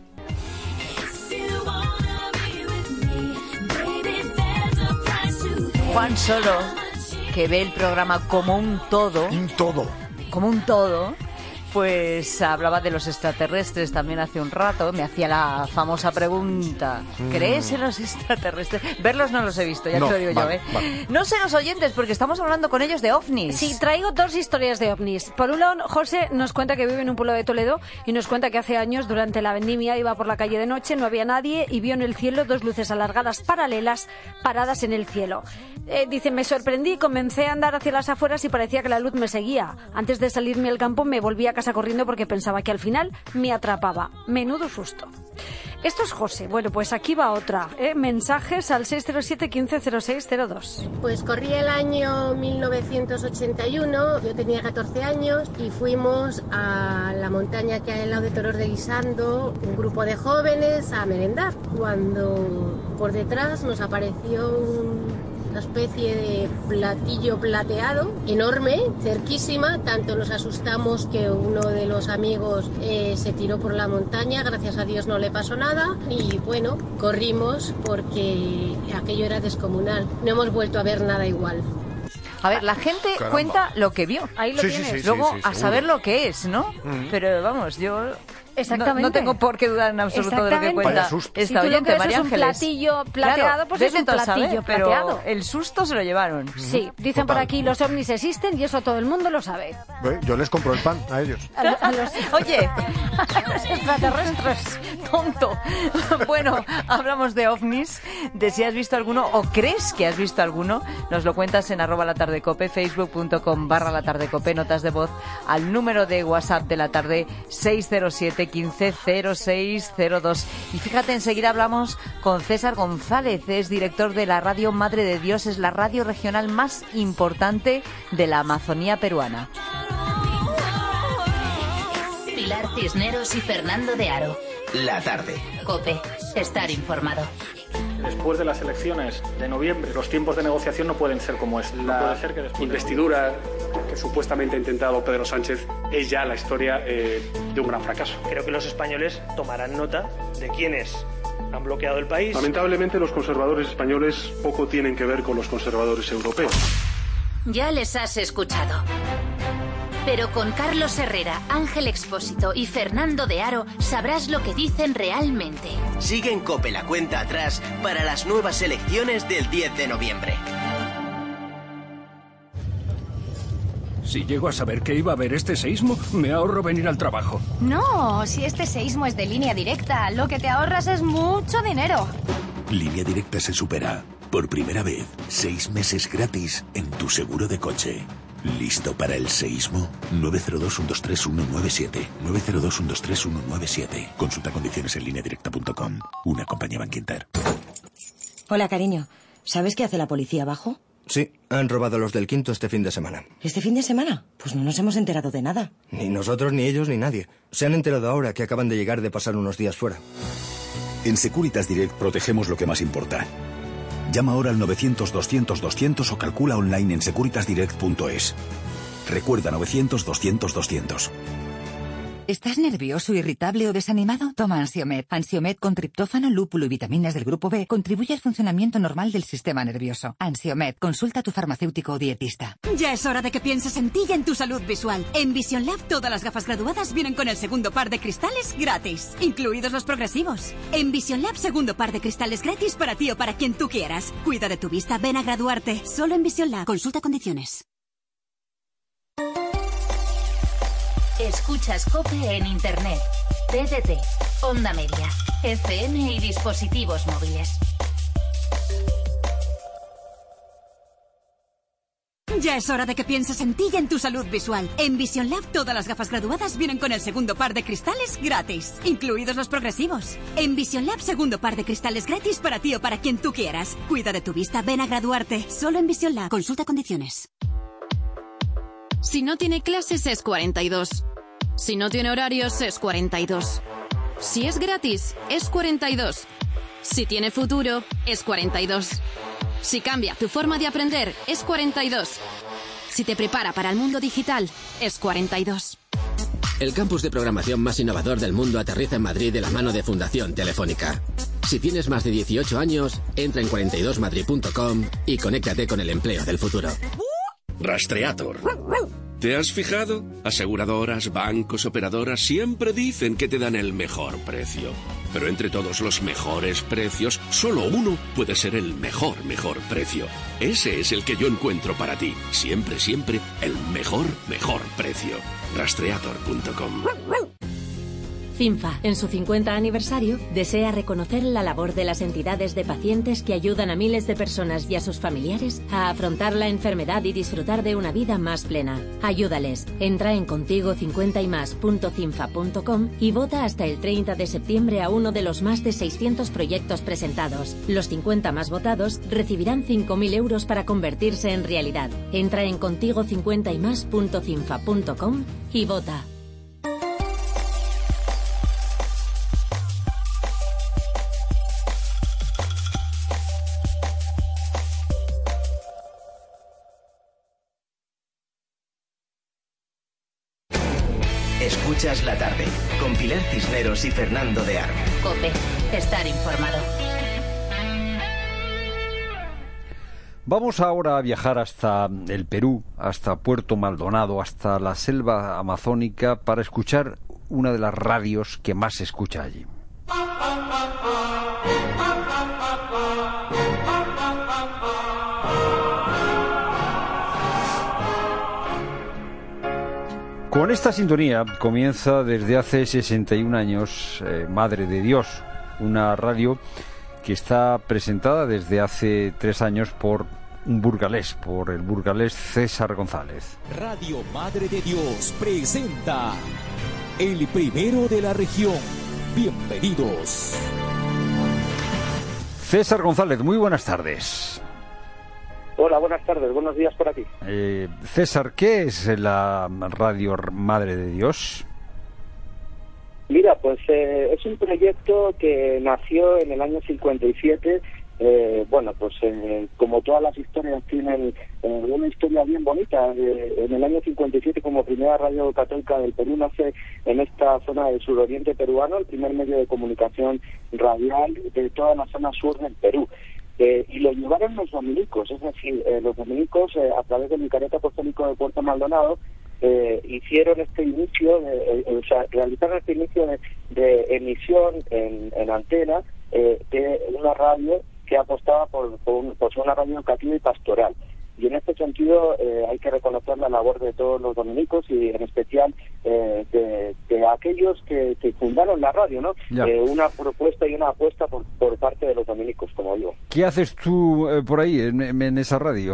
Juan Solo, que ve el programa como un todo. Un todo. Como un todo. Pues hablaba de los extraterrestres también hace un rato, me hacía la famosa pregunta, ¿crees en los extraterrestres? Verlos no los he visto, ya No, te lo digo vale, yo, ¿eh? vale. No sé los oyentes, porque estamos hablando con ellos de ovnis. Sí, traigo dos historias de ovnis. Por un lado, José nos cuenta que vive en un pueblo de Toledo y nos cuenta que hace años, durante la vendimia, iba por la calle de noche, no había nadie y vio en el cielo dos luces alargadas paralelas paradas en el cielo. Eh, dice, me sorprendí, comencé a andar hacia las afueras y parecía que la luz me seguía. Antes de salirme al campo me volví a casa corriendo porque pensaba que al final me atrapaba. Menudo susto. Esto es José. Bueno, pues aquí va otra. ¿eh? Mensajes al seis cero siete, uno cinco cero seis cero dos. Pues corría el año mil novecientos ochenta y uno, yo tenía catorce años y fuimos a la montaña que hay al lado de Toros de Guisando, un grupo de jóvenes a merendar, cuando por detrás nos apareció un- una especie de platillo plateado enorme, cerquísima, tanto nos asustamos que uno de los amigos eh, se tiró por la montaña, gracias a Dios no le pasó nada y bueno, corrimos porque aquello era descomunal, no hemos vuelto a ver nada igual. A ver, la gente Caramba. cuenta lo que vio. Ahí lo Sí, sí, tienes. sí, sí, Luego, sí, a seguro. saber lo que es, ¿no? Mm. Pero vamos, yo Exactamente. No, no tengo por qué dudar en absoluto de lo que Exactamente. cuenta Vaya susto. esta Si tú lo oyente, que ves María es un Ángeles. platillo plateado, Claro, pues vete es un tú a saber, platillo pero plateado. el susto se lo llevaron. Sí, dicen por aquí los ovnis existen y eso todo el mundo lo sabe. Ve, Yo les compro el pan a ellos. A, lo- a los, Oye, a los extraterrestres. tonto. Bueno, hablamos de ovnis, de si has visto alguno o crees que has visto alguno. Nos lo cuentas en arroba la tarde cope, facebook.com barra la tarde cope, notas de voz al número de WhatsApp de la tarde seis cero siete, quince, cero seis cero dos. Y fíjate, enseguida hablamos con César González, es director de la radio Madre de Dios, es la radio regional más importante de la Amazonía peruana. Pilar Cisneros y Fernando de Aro. La tarde. COPE. Estar informado. Después de las elecciones de noviembre, los tiempos de negociación no pueden ser como es. La no puede ser que después investidura de... que supuestamente ha intentado Pedro Sánchez es ya la historia eh, de un gran fracaso. Creo que los españoles tomarán nota de quiénes han bloqueado el país. Lamentablemente, los conservadores españoles poco tienen que ver con los conservadores europeos. Ya les has escuchado. Pero con Carlos Herrera, Ángel Expósito y Fernando de Aro sabrás lo que dicen realmente. Sigue en COPE la cuenta atrás para las nuevas elecciones del diez de noviembre. Si llego a saber que iba a haber este seísmo, me ahorro venir al trabajo. No, si este seísmo es de Línea Directa, lo que te ahorras es mucho dinero. Línea Directa se supera. Por primera vez, seis meses gratis en tu seguro de coche. ¿Listo para el seísmo? nueve cero dos, uno dos tres, uno nueve siete. nueve cero dos, uno dos tres, uno nueve siete. Consulta condiciones en línea directa punto com. Una compañía Bankinter. Hola, cariño. ¿Sabes qué hace la policía abajo? Sí, han robado los del Quinto este fin de semana. ¿Este fin de semana? Pues no nos hemos enterado de nada. Ni nosotros, ni ellos, ni nadie. Se han enterado ahora que acaban de llegar de pasar unos días fuera. En Securitas Direct protegemos lo que más importa. Llama ahora al novecientos, doscientos, doscientos o calcula online en securitas direct punto es. Recuerda novecientos, doscientos, doscientos. ¿Estás nervioso, irritable o desanimado? Toma Ansiomed. Ansiomed con triptófano, lúpulo y vitaminas del grupo B contribuye al funcionamiento normal del sistema nervioso. Ansiomed. Consulta a tu farmacéutico o dietista. Ya es hora de que pienses en ti y en tu salud visual. En Vision Lab todas las gafas graduadas vienen con el segundo par de cristales gratis, incluidos los progresivos. En Vision Lab segundo par de cristales gratis para ti o para quien tú quieras. Cuida de tu vista, ven a graduarte. Solo en Vision Lab. Consulta condiciones. Escuchas COPE en Internet, T D T, Onda Media, F M y dispositivos móviles. Ya es hora de que pienses en ti y en tu salud visual. En Vision Lab todas las gafas graduadas vienen con el segundo par de cristales gratis, incluidos los progresivos. En Vision Lab segundo par de cristales gratis para ti o para quien tú quieras. Cuida de tu vista, ven a graduarte. Solo en Vision Lab. Consulta condiciones. Si no tiene clases es cuarenta y dos. Si no tiene horarios es cuarenta y dos. Si es gratis es cuarenta y dos. Si tiene futuro es cuarenta y dos. Si cambia tu forma de aprender es cuarenta y dos. Si te prepara para el mundo digital es cuarenta y dos. El campus de programación más innovador del mundo aterriza en Madrid de la mano de Fundación Telefónica. Si tienes más de dieciocho años, entra en cuarenta y dos madrid punto com y conéctate con el empleo del futuro. Rastreator. ¿Te has fijado? Aseguradoras, bancos, operadoras siempre dicen que te dan el mejor precio. Pero entre todos los mejores precios, solo uno puede ser el mejor, mejor precio. Ese es el que yo encuentro para ti. Siempre, siempre, el mejor, mejor precio. Rastreator punto com. CINFA, en su cincuenta aniversario, desea reconocer la labor de las entidades de pacientes que ayudan a miles de personas y a sus familiares a afrontar la enfermedad y disfrutar de una vida más plena. Ayúdales. Entra en contigo cincuenta y más punto cinfa punto com y vota hasta el treinta de septiembre a uno de los más de seiscientos proyectos presentados. Los cincuenta más votados recibirán cinco mil euros para convertirse en realidad. Entra en contigo cincuenta y más punto cinfa punto com y vota. Escuchas la tarde con Pilar Cisneros y Fernando de Aro. COPE. Estar informado. Vamos ahora a viajar hasta el Perú, hasta Puerto Maldonado, hasta la selva amazónica, para escuchar una de las radios que más se escucha allí. Con esta sintonía comienza desde hace sesenta y un años eh, Madre de Dios, una radio que está presentada desde hace tres años por un burgalés, por el burgalés César González. Radio Madre de Dios presenta El Primero de la Región. Bienvenidos. César González, muy buenas tardes. Hola, buenas tardes, buenos días por aquí. Eh, César, ¿qué es la Radio Madre de Dios? Mira, pues eh, es un proyecto que nació en el año cincuenta y siete. Eh, bueno, pues eh, como todas las historias tienen eh, una historia bien bonita. Eh, en el año cincuenta y siete, como primera radio católica del Perú, nace en esta zona del suroriente peruano el primer medio de comunicación radial de toda la zona sur del Perú. Eh, y lo llevaron los dominicos, es decir, eh, los dominicos eh, a través del Vicariato Apostólico de Puerto Maldonado eh, hicieron este inicio, de, eh, o sea, realizaron este inicio de, de emisión en, en antena eh, de una radio que apostaba por, por, un, por una radio educativa y pastoral. Y en este sentido eh, hay que reconocer la labor de todos los dominicos y en especial eh, de, de aquellos que, que fundaron la radio, ¿no? Eh, una propuesta y una apuesta por, por parte de los dominicos, como digo. ¿Qué haces tú eh, por ahí, en, en esa radio?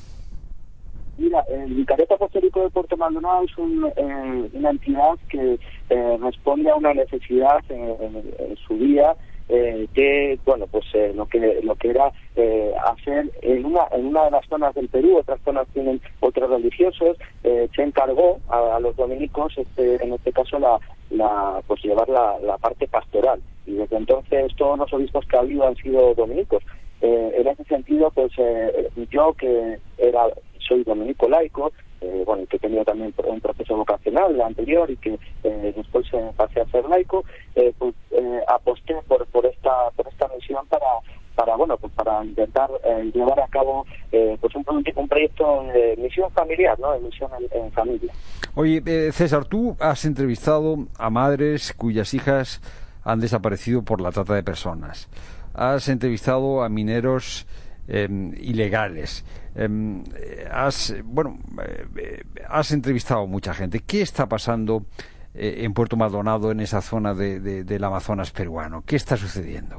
Mira, el Vicariato Apostólico de Puerto Maldonado es un, eh, una entidad que eh, responde a una necesidad eh, en, en su día. Eh, que bueno pues eh, lo que lo que era eh, hacer en una en una de las zonas del Perú, otras zonas tienen otros religiosos, eh, se encargó a, a los dominicos este en este caso la la pues llevar la, la parte pastoral, y desde entonces todos los obispos que ha habido han sido dominicos. Eh, en ese sentido, pues eh, yo que era soy dominico laico, eh, bueno, que he tenido también un proceso vocacional anterior y que eh, después eh, pasé a ser laico, eh, pues eh, aposté por por esta por esta misión para para bueno pues para intentar eh, llevar a cabo eh, pues un, un proyecto de misión familiar, ¿no? De misión en, en familia. Oye, eh, César, tú has entrevistado a madres cuyas hijas han desaparecido por la trata de personas. Has entrevistado a mineros eh, ilegales. Eh, has bueno eh, has entrevistado a mucha gente. ¿Qué está pasando eh, en Puerto Maldonado, en esa zona de, de, del Amazonas peruano? ¿Qué está sucediendo?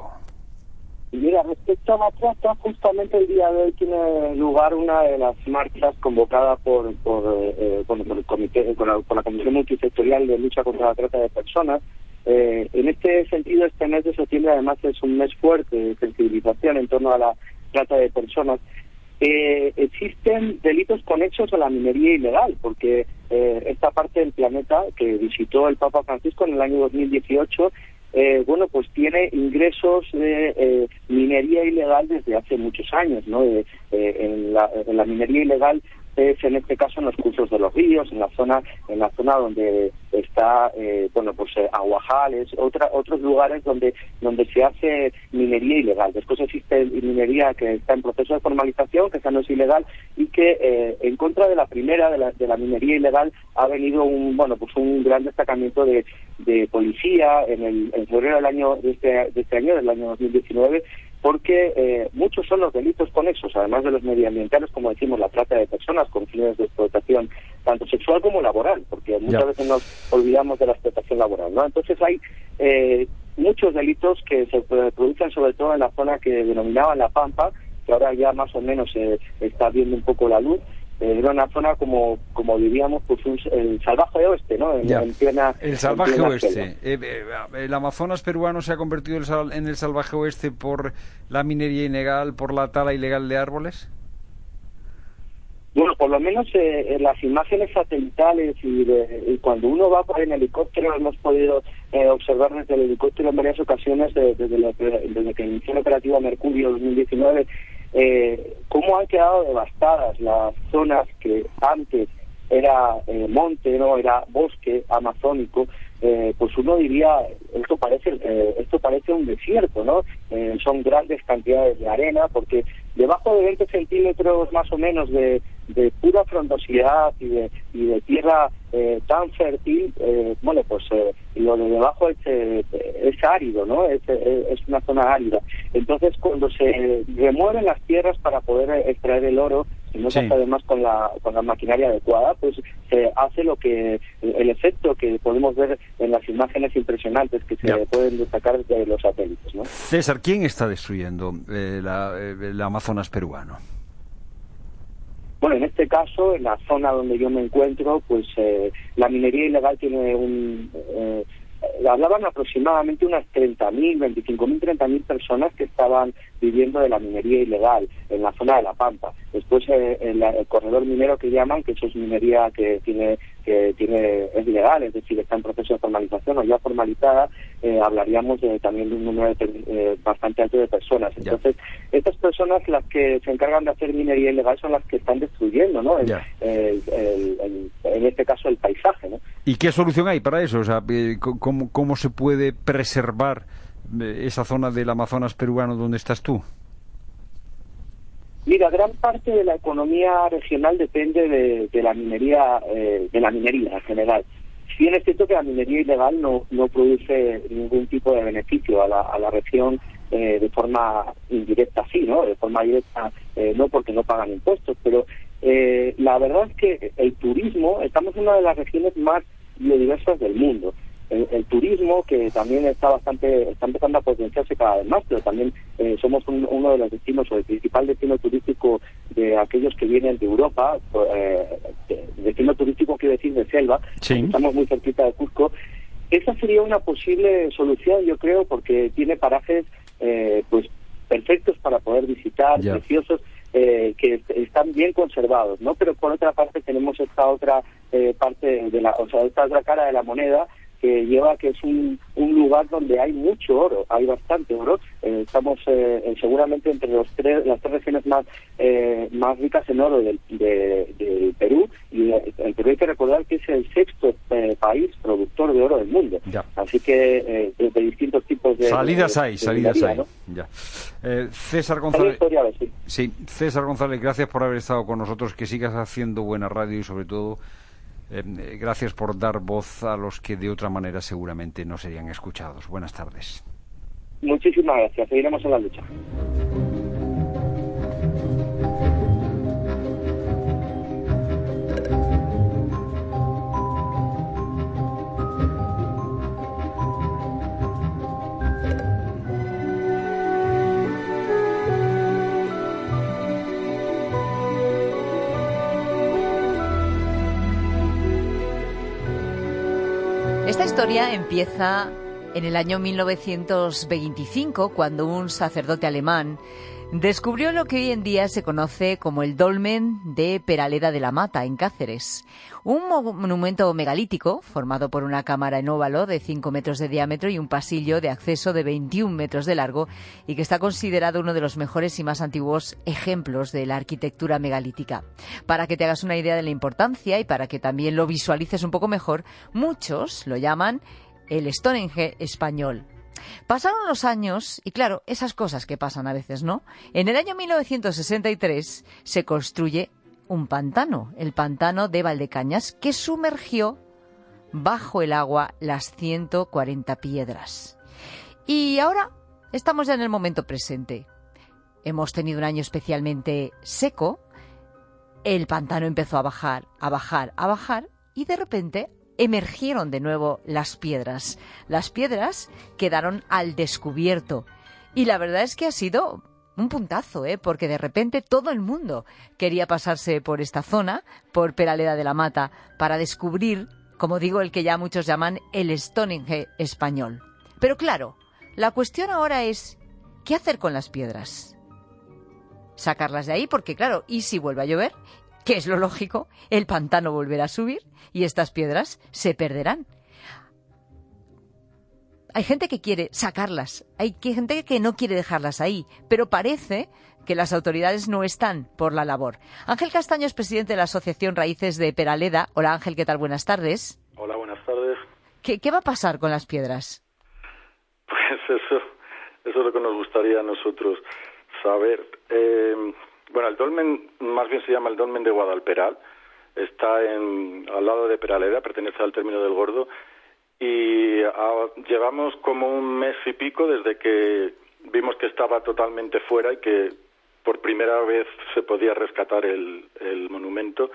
Y mira, respecto a la trata, justamente el día de hoy tiene lugar una de las marchas convocada por por, eh, bueno, por el comité, por la, por la Comisión Multisectorial de Lucha contra la Trata de Personas. Eh, en este sentido, este mes de septiembre además es un mes fuerte de sensibilización en torno a la trata de personas. Eh, existen delitos conexos a la minería ilegal, porque eh, esta parte del planeta que visitó el Papa Francisco en el año dos mil dieciocho, eh, bueno, pues tiene ingresos de eh, minería ilegal desde hace muchos años, ¿no? Eh, eh, en, la, en la minería ilegal es en este caso en los cursos de los ríos, en la zona en la zona donde está eh, bueno pues eh, Aguajales, otra, otros lugares donde donde se hace minería ilegal. Después existe minería que está en proceso de formalización, que esa no es ilegal, y que eh, en contra de la primera de la, de la minería ilegal ha venido un bueno pues un gran destacamiento de, de policía en el en febrero del año de este, de este año del año dos mil diecinueve, porque eh, muchos son los delitos conexos, además de los medioambientales, como decimos, la trata de personas con fines de explotación, tanto sexual como laboral, porque muchas ya. veces nos olvidamos de la explotación laboral, ¿no? Entonces hay eh, muchos delitos que se producen sobre todo en la zona que denominaban La Pampa, que ahora ya más o menos eh, está viendo un poco la luz. Eh, era una zona como como diríamos pues un, el salvaje oeste, ¿no? En, en plena, el salvaje en plena oeste. Eh, eh, el Amazonas peruano se ha convertido en el salvaje oeste por la minería ilegal, por la tala ilegal de árboles. Bueno, por lo menos eh, en las imágenes satelitales y, de, y cuando uno va en helicóptero hemos podido eh, observar desde el helicóptero en varias ocasiones eh, desde, la, desde que inició el operativo Mercurio dos mil diecinueve. Eh, cómo han quedado devastadas las zonas que antes era eh, monte, no era bosque amazónico. Eh, pues uno diría esto parece eh, esto parece un desierto, ¿no? Eh, son grandes cantidades de arena, porque debajo de veinte centímetros más o menos de, de pura frondosidad y de, y de tierra eh, tan fértil, eh, bueno, pues eh, lo de debajo es, eh, es árido, ¿no? Es, es una zona árida. Entonces, cuando se remueven las tierras para poder extraer el oro, si no se hace además con la con la maquinaria adecuada, pues se hace lo que el efecto que podemos ver en las imágenes impresionantes que se ya. pueden destacar de los satélites, ¿no? César, ¿quién está destruyendo eh, la, eh, el Amazonas peruano? Bueno, en este caso, en la zona donde yo me encuentro, pues eh, la minería ilegal tiene un... Eh, hablaban aproximadamente unas treinta mil, veinticinco mil, treinta mil personas que estaban viviendo de la minería ilegal en la zona de La Pampa. Después eh, el, el corredor minero que llaman, que eso es minería que tiene que tiene es legal, es decir, está en proceso de formalización o ya formalizada, eh, hablaríamos de, también de un número de, eh, bastante alto de personas. Entonces, ya. estas personas, las que se encargan de hacer minería ilegal, son las que están destruyendo, ¿no? El, el, el, el, en este caso, el paisaje, ¿no? ¿Y qué solución hay para eso? O sea, ¿cómo, cómo se puede preservar esa zona del Amazonas peruano donde estás tú? Mira, gran parte de la economía regional depende de, de la minería, eh, de la minería en general. Si bien es cierto que la minería ilegal no, no produce ningún tipo de beneficio a la, a la región eh, de forma indirecta, sí, ¿no? De forma directa, eh, no, porque no pagan impuestos, pero eh, la verdad es que el turismo, estamos en una de las regiones más biodiversas del mundo. El, el turismo, que también está bastante está empezando a potenciarse cada vez más, pero también eh, somos un, uno de los destinos, o el principal destino turístico de aquellos que vienen de Europa, eh, destino turístico quiero decir de selva, sí. Estamos muy cerquita de Cusco. Esa sería una posible solución, yo creo, porque tiene parajes eh, pues perfectos para poder visitar, yeah. preciosos, eh, que están bien conservados, ¿no? Pero por otra parte tenemos esta otra eh, parte de la, o sea, esta otra cara de la moneda, que lleva que es un, un lugar donde hay mucho oro, hay bastante oro. Eh, estamos eh, seguramente entre los tres, las tres regiones más eh, más ricas en oro del, de, del Perú, y el Perú hay que recordar que es el sexto eh, país productor de oro del mundo. Ya. Así que eh, de, de distintos tipos de... Salidas de, hay, de salidas minería, hay. ¿no? Ya. Eh, César González... Historia, sí. sí, César González, gracias por haber estado con nosotros, que sigas haciendo buena radio y sobre todo... Eh, gracias por dar voz a los que de otra manera seguramente no serían escuchados. Buenas tardes. Muchísimas gracias. Seguiremos en la lucha. Esta historia empieza en el año mil novecientos veinticinco, cuando un sacerdote alemán descubrió lo que hoy en día se conoce como el dolmen de Peraleda de la Mata, en Cáceres. Un monumento megalítico formado por una cámara en óvalo de cinco metros de diámetro y un pasillo de acceso de veintiún metros de largo, y que está considerado uno de los mejores y más antiguos ejemplos de la arquitectura megalítica. Para que te hagas una idea de la importancia y para que también lo visualices un poco mejor, muchos lo llaman el Stonehenge español. Pasaron los años y, claro, esas cosas que pasan a veces, ¿no? En el año mil novecientos sesenta y tres se construye un pantano, el pantano de Valdecañas, que sumergió bajo el agua las ciento cuarenta piedras. Y ahora estamos ya en el momento presente. Hemos tenido un año especialmente seco, el pantano empezó a bajar, a bajar, a bajar, y de repente emergieron de nuevo las piedras. Las piedras quedaron al descubierto. Y la verdad es que ha sido un puntazo, ¿eh? Porque de repente todo el mundo quería pasarse por esta zona, por Peraleda de la Mata, para descubrir, como digo, el que ya muchos llaman el Stonehenge español. Pero claro, la cuestión ahora es, ¿qué hacer con las piedras? Sacarlas de ahí, porque claro, ¿y si vuelve a llover? Que es lo lógico, el pantano volverá a subir y estas piedras se perderán. Hay gente que quiere sacarlas, hay gente que no quiere dejarlas ahí, pero parece que las autoridades no están por la labor. Ángel Castaño es presidente de la Asociación Raíces de Peraleda. Hola Ángel, ¿qué tal? Buenas tardes. Hola, buenas tardes. ¿Qué, qué va a pasar con las piedras? Pues eso, eso es lo que nos gustaría a nosotros saber. Eh... Bueno, el dolmen más bien se llama el dolmen de Guadalperal, está en, al lado de Peraleda, pertenece al término del Gordo, y a, llevamos como un mes y pico desde que vimos que estaba totalmente fuera y que por primera vez se podía rescatar el, el monumento.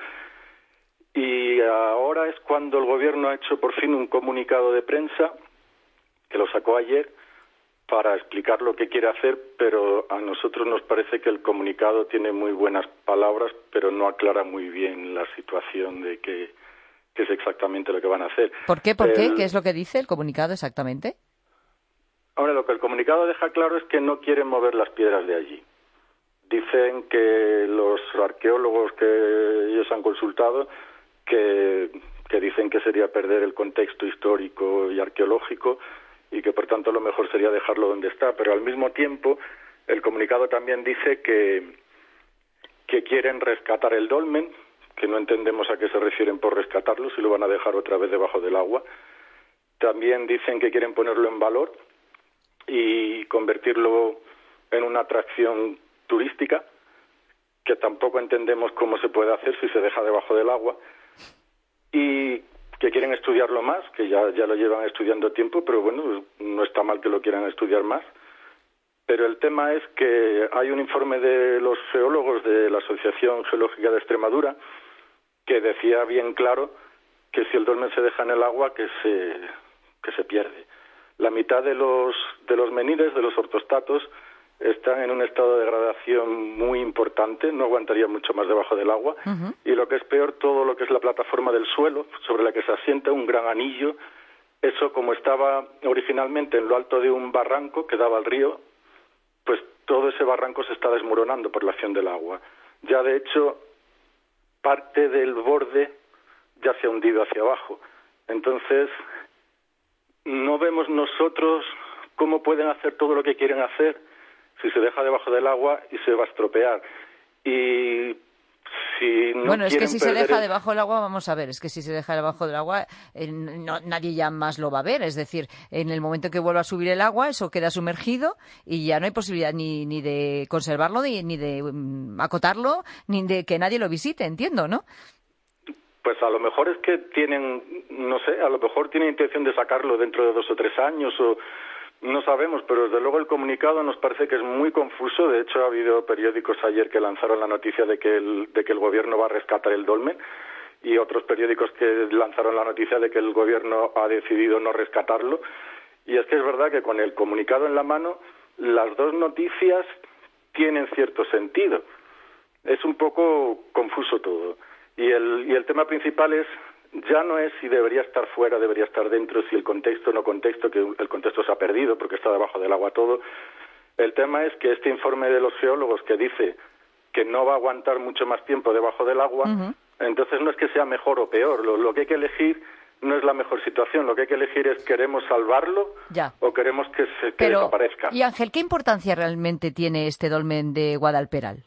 Y ahora es cuando el gobierno ha hecho por fin un comunicado de prensa, que lo sacó ayer, para explicar lo que quiere hacer, pero a nosotros nos parece que el comunicado tiene muy buenas palabras, pero no aclara muy bien la situación de qué, qué es exactamente lo que van a hacer. ¿Por qué? ¿Por el, qué? ¿Qué es lo que dice el comunicado exactamente? Ahora, lo que el comunicado deja claro es que no quieren mover las piedras de allí. Dicen que los arqueólogos que ellos han consultado, que, que dicen que sería perder el contexto histórico y arqueológico, y que por tanto lo mejor sería dejarlo donde está, pero al mismo tiempo el comunicado también dice que, que quieren rescatar el dolmen, que no entendemos a qué se refieren por rescatarlo, si lo van a dejar otra vez debajo del agua. También dicen que quieren ponerlo en valor y convertirlo en una atracción turística, que tampoco entendemos cómo se puede hacer si se deja debajo del agua, y que quieren estudiarlo más, que ya, ya lo llevan estudiando tiempo, pero bueno, no está mal que lo quieran estudiar más. Pero el tema es que hay un informe de los geólogos de la Asociación Geológica de Extremadura que decía bien claro que si el dolmen se deja en el agua, que se, que se pierde. La mitad de los, de los menires, de los ortostatos, están en un estado de degradación muy importante, no aguantaría mucho más debajo del agua, uh-huh. Y lo que es peor, todo lo que es la plataforma del suelo, sobre la que se asienta un gran anillo, eso como estaba originalmente en lo alto de un barranco que daba al río, pues todo ese barranco se está desmoronando por la acción del agua. Ya de hecho, parte del borde ya se ha hundido hacia abajo. Entonces, no vemos nosotros cómo pueden hacer todo lo que quieren hacer si se deja debajo del agua y se va a estropear. Y si no bueno, es que si se deja el... debajo del agua, vamos a ver, es que si se deja debajo del agua, eh, no, nadie ya más lo va a ver. Es decir, en el momento que vuelva a subir el agua, eso queda sumergido y ya no hay posibilidad ni, ni de conservarlo, ni, ni de um, acotarlo, ni de que nadie lo visite, entiendo, ¿no? Pues a lo mejor es que tienen, no sé, a lo mejor tienen intención de sacarlo dentro de dos o tres años o... No sabemos, pero desde luego el comunicado nos parece que es muy confuso. De hecho, ha habido periódicos ayer que lanzaron la noticia de que el, de que el gobierno va a rescatar el dolmen y otros periódicos que lanzaron la noticia de que el gobierno ha decidido no rescatarlo. Y es que es verdad que con el comunicado en la mano, las dos noticias tienen cierto sentido. Es un poco confuso todo. Y el, y el tema principal es... ya no es si debería estar fuera, debería estar dentro, si el contexto o no contexto, que el contexto se ha perdido porque está debajo del agua todo. El tema es que este informe de los geólogos que dice que no va a aguantar mucho más tiempo debajo del agua, uh-huh. Entonces no es que sea mejor o peor, lo, lo que hay que elegir no es la mejor situación, lo que hay que elegir es queremos salvarlo ya. O queremos que, se, que Pero, desaparezca. Y Ángel, ¿qué importancia realmente tiene este dolmen de Guadalperal?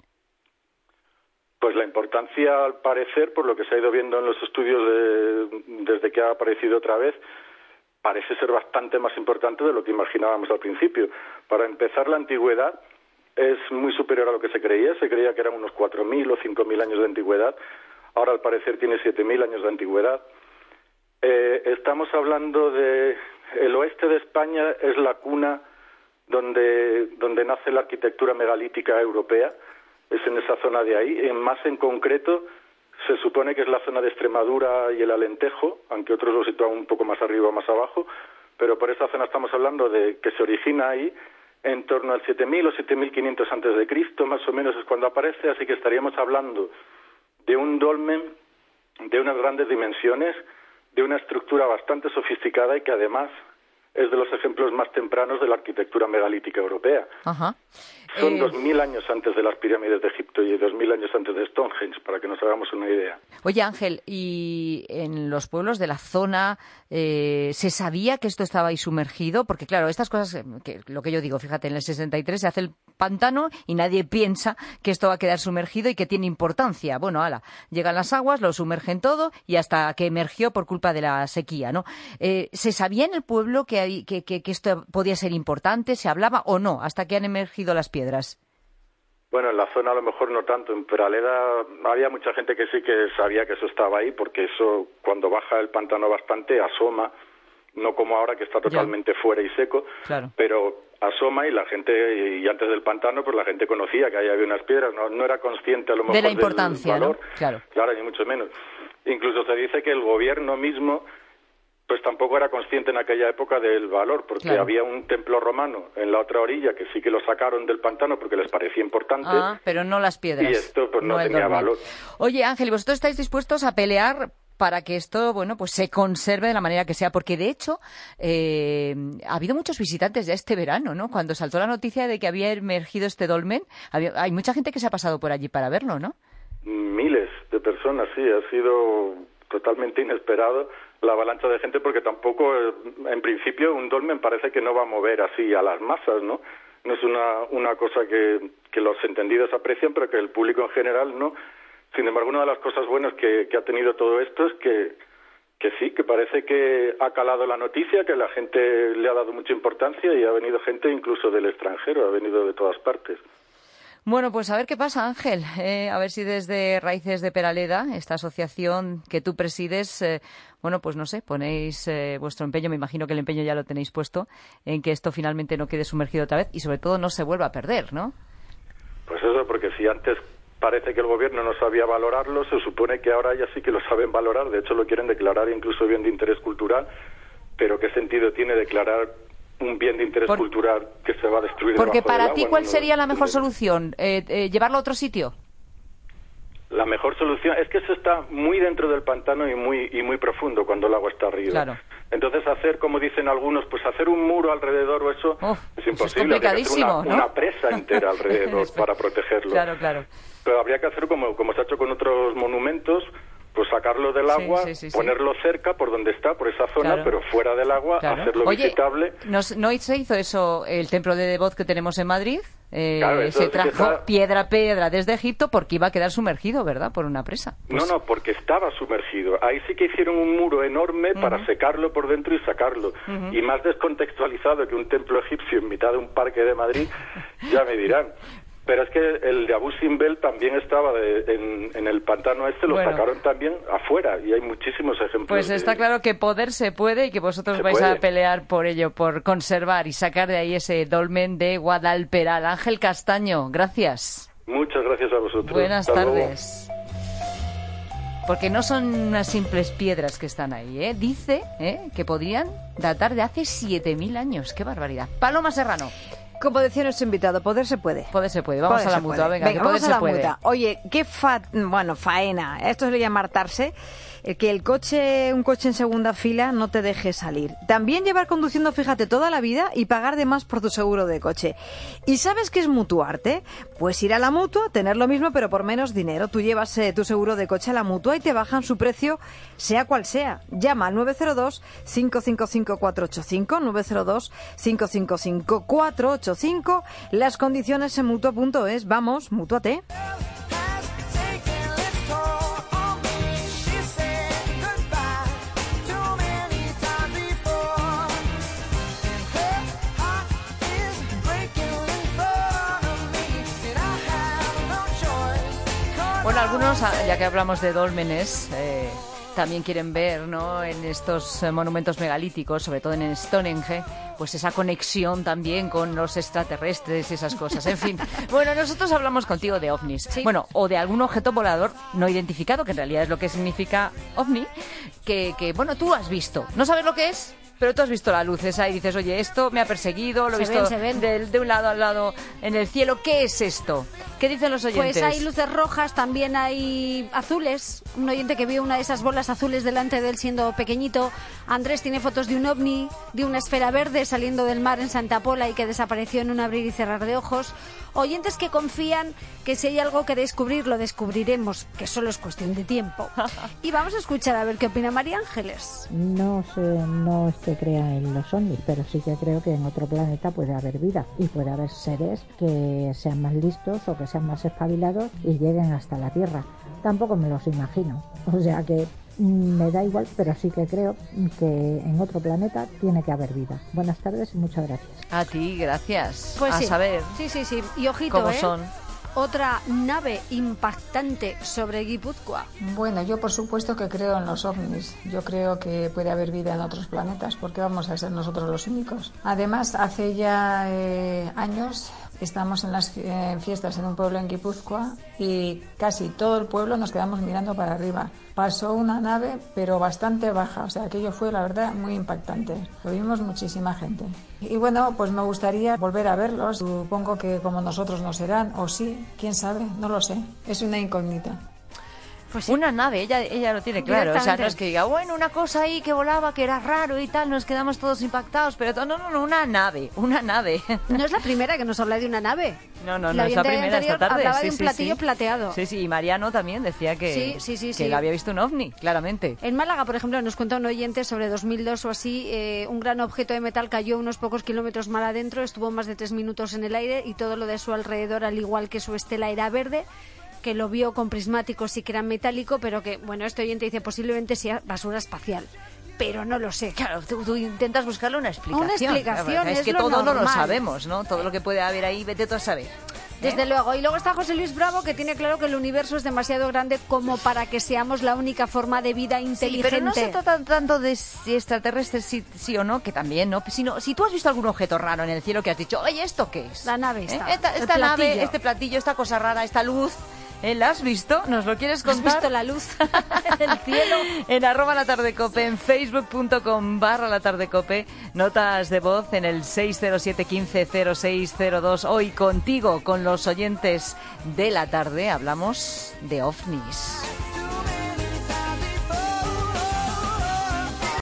Pues la importancia, al parecer, por lo que se ha ido viendo en los estudios de, desde que ha aparecido otra vez, parece ser bastante más importante de lo que imaginábamos al principio. Para empezar, la antigüedad es muy superior a lo que se creía. Se creía que eran unos cuatro mil o cinco mil años de antigüedad. Ahora, al parecer, tiene siete mil años de antigüedad. Eh, estamos hablando de... El oeste de España es la cuna donde, donde nace la arquitectura megalítica europea. Es en esa zona de ahí. En más en concreto, se supone que es la zona de Extremadura y el Alentejo, aunque otros lo sitúan un poco más arriba o más abajo, pero por esa zona estamos hablando de que se origina ahí en torno al siete mil o siete mil quinientos antes de Cristo, más o menos es cuando aparece, así que estaríamos hablando de un dolmen de unas grandes dimensiones, de una estructura bastante sofisticada y que además es de los ejemplos más tempranos de la arquitectura megalítica europea. Ajá. Son eh... dos mil años antes de las pirámides de Egipto y dos mil años antes de Stonehenge, para que nos hagamos una idea. Oye, Ángel, ¿y en los pueblos de la zona eh, se sabía que esto estaba ahí sumergido? Porque, claro, estas cosas, que, lo que yo digo, fíjate, en el sesenta y tres se hace el pantano y nadie piensa que esto va a quedar sumergido y que tiene importancia. Bueno, ala, llegan las aguas, lo sumergen todo y hasta que emergió por culpa de la sequía, ¿no? Eh, ¿Se sabía en el pueblo que Que, que, que esto podía ser importante? ¿Se hablaba o no hasta que han emergido las piedras? Bueno, en la zona a lo mejor no tanto. En Peraleda había mucha gente que sí que sabía que eso estaba ahí, porque eso, cuando baja el pantano bastante, asoma, no como ahora que está totalmente ya. fuera y seco, claro. Pero asoma y la gente, y antes del pantano, pues la gente conocía que ahí había unas piedras, no, no era consciente a lo mejor de la importancia, del valor, ¿no? Claro. Claro, ni mucho menos. Incluso se dice que el gobierno mismo pues tampoco era consciente en aquella época del valor, porque claro. había un templo romano en la otra orilla que sí que lo sacaron del pantano porque les parecía importante. Ah, pero no las piedras. Y esto pues no, no tenía valor. Oye, Ángel, ¿vosotros estáis dispuestos a pelear para que esto, bueno, pues se conserve de la manera que sea? Porque, de hecho, eh, ha habido muchos visitantes ya este verano, ¿no? Cuando saltó la noticia de que había emergido este dolmen, había, hay mucha gente que se ha pasado por allí para verlo, ¿no? Miles de personas, sí. Ha sido totalmente inesperado la avalancha de gente, porque tampoco, en principio, un dolmen parece que no va a mover así a las masas, ¿no? No es una, una cosa que, que los entendidos aprecian, pero que el público en general no. Sin embargo, una de las cosas buenas que, que ha tenido todo esto es que, que sí, que parece que ha calado la noticia, que la gente le ha dado mucha importancia y ha venido gente incluso del extranjero, ha venido de todas partes. Bueno, pues a ver qué pasa, Ángel. Eh, a ver si desde Raíces de Peraleda, esta asociación que tú presides, eh, bueno, pues no sé, ponéis eh, vuestro empeño, me imagino que el empeño ya lo tenéis puesto, en que esto finalmente no quede sumergido otra vez y sobre todo no se vuelva a perder, ¿no? Pues eso, porque si antes parece que el gobierno no sabía valorarlo, se supone que ahora ya sí que lo saben valorar. De hecho, lo quieren declarar incluso bien de interés cultural, pero ¿qué sentido tiene declarar un bien de interés Por... cultural que se va a destruir? Porque para del ti, agua? ¿cuál no, sería no, la mejor solución? Eh, eh, ¿Llevarlo a otro sitio? La mejor solución es que eso está muy dentro del pantano y muy y muy profundo cuando el agua está arriba. Claro. Entonces hacer, como dicen algunos, pues hacer un muro alrededor o eso Uf, es imposible. Eso es complicadísimo, habría que hacer una, ¿no? una presa entera alrededor para protegerlo. Claro, claro. Pero habría que hacer como, como se ha hecho con otros monumentos, pues sacarlo del agua, sí, sí, sí, ponerlo sí. cerca por donde está, por esa zona, Claro. pero fuera del agua, Claro. hacerlo Oye, visitable. ¿no, ¿no se hizo eso el templo de Devoz que tenemos en Madrid? Eh, Claro, eso se sí que trajo está- piedra a piedra desde Egipto porque iba a quedar sumergido, ¿verdad? Por una presa. Pues- No, no, porque estaba sumergido. Ahí sí que hicieron un muro enorme Ujú. para secarlo por dentro y sacarlo. Ujú. Y más descontextualizado que un templo egipcio en mitad de un parque de Madrid, ya me dirán. Pero es que el de Abu Simbel también estaba de- en, en el pantano este, lo Bueno. sacaron también afuera, y hay muchísimos ejemplos. Pues de- está claro que poder se puede y que vosotros Se vais puede. a pelear por ello, por conservar y sacar de ahí ese dolmen de Guadalperal. Ángel Castaño, gracias. Muchas gracias a vosotros. Buenas Hasta luego. tardes. Porque no son unas simples piedras que están ahí, ¿eh? Dice ¿eh? que podrían datar de hace siete mil años. ¡Qué barbaridad! Paloma Serrano. Como decía nuestro invitado, poder se puede. Poder se puede. Vamos Poder a la se mutua, puede. venga, Venga, que poder vamos a se la puede. mutua. Oye, qué fa... bueno, faena. Esto se le llama hartarse. El que el coche, un coche en segunda fila no te deje salir. También llevar conduciendo, fíjate, toda la vida y pagar de más por tu seguro de coche. ¿Y sabes qué es mutuarte? Pues ir a la mutua, tener lo mismo pero por menos dinero. Tú llevas eh, tu seguro de coche a la mutua y te bajan su precio, sea cual sea. Llama al nueve cero dos, cinco cinco cinco, cuatro ocho cinco, nueve cero dos, cinco cinco cinco, cuatro ocho cinco. Las condiciones en mutua punto es. Vamos, mútuate. Bueno, algunos, ah, ya que hablamos de dólmenes, eh, también quieren ver, ¿no?, en estos eh, monumentos megalíticos, sobre todo en Stonehenge, pues esa conexión también con los extraterrestres y esas cosas. En fin, bueno, nosotros hablamos contigo de ovnis. Bueno, o de algún objeto volador no identificado, que en realidad es lo que significa ovni, que, que bueno, tú has visto. ¿No sabes lo que es? Pero tú has visto la luz esa y dices, oye, esto me ha perseguido, lo he Se visto ven, se ven. De, de un lado al lado en el cielo. ¿Qué es esto? ¿Qué dicen los oyentes? Pues hay luces rojas, también hay azules. Un oyente que vio una de esas bolas azules delante de él siendo pequeñito. Andrés tiene fotos de un ovni, de una esfera verde saliendo del mar en Santa Pola y que desapareció en un abrir y cerrar de ojos. Oyentes que confían que si hay algo que descubrir, lo descubriremos, que solo es cuestión de tiempo. Y vamos a escuchar a ver qué opina María Ángeles. No sé, no es que crea en los ovnis, pero sí que creo que en otro planeta puede haber vida y puede haber seres que sean más listos o que sean más espabilados y lleguen hasta la Tierra. Tampoco me los imagino, o sea que mm, me da igual, pero sí que creo que en otro planeta tiene que haber vida. Buenas tardes y muchas gracias. A ti, gracias. Pues a sí. saber Sí, sí, sí. Y ojito, cómo ¿eh? son. otra nave impactante sobre Guipúzcoa. Bueno, yo por supuesto que creo en los ovnis. Yo creo que puede haber vida en otros planetas, porque vamos a ser nosotros los únicos. Además, hace ya eh, años estamos en las eh, fiestas en un pueblo en Guipúzcoa y casi todo el pueblo nos quedamos mirando para arriba. Pasó una nave, pero bastante baja, o sea, aquello fue, la verdad, muy impactante. Lo vimos muchísima gente. Y bueno, pues me gustaría volver a verlos. Supongo que como nosotros no serán, o sí, quién sabe, no lo sé. Es una incógnita. Pues sí. Una nave, ella ella lo tiene claro, o sea, no es que diga, bueno, una cosa ahí que volaba, que era raro y tal, nos quedamos todos impactados, pero no, no, no, una nave, una nave. No es la primera que nos habla de una nave. No, no, no la es la primera esta tarde. Hablaba sí, de un sí, platillo sí. plateado. Sí, sí, y Mariano también decía que, sí, sí, sí, que sí. él había visto un ovni, claramente. En Málaga, por ejemplo, nos cuenta un oyente sobre dos mil dos o así, eh, un gran objeto de metal cayó unos pocos kilómetros mar adentro, estuvo más de tres minutos en el aire y todo lo de su alrededor, al igual que su estela, era verde, que lo vio con prismáticos, sí que era metálico, pero que, bueno, este oyente dice posiblemente sea basura espacial. Pero no lo sé. Claro, tú, tú intentas buscarle una explicación. Una explicación, es, es que lo todo normal. no lo sabemos, ¿no? Todo lo que puede haber ahí, vete tú a saber. Desde ¿Eh? luego. Y luego está José Luis Bravo, que tiene claro que el universo es demasiado grande como para que seamos la única forma de vida inteligente. Sí, pero no se trata tanto de si extraterrestres sí, sí o no, que también, ¿no? Sino, si tú has visto algún objeto raro en el cielo que has dicho, oye, ¿esto qué es? La nave esta. ¿Eh? Esta, esta nave, este platillo, esta cosa rara, esta luz... ¿Eh? ¿La has visto? ¿Nos lo quieres contar? ¿Has visto la luz del cielo? En arroba la tarde cope, en facebook punto com barra la tarde cope, notas de voz en el seis cero siete quince cero seis cero dos. Hoy contigo, con los oyentes de la tarde, hablamos de ovnis.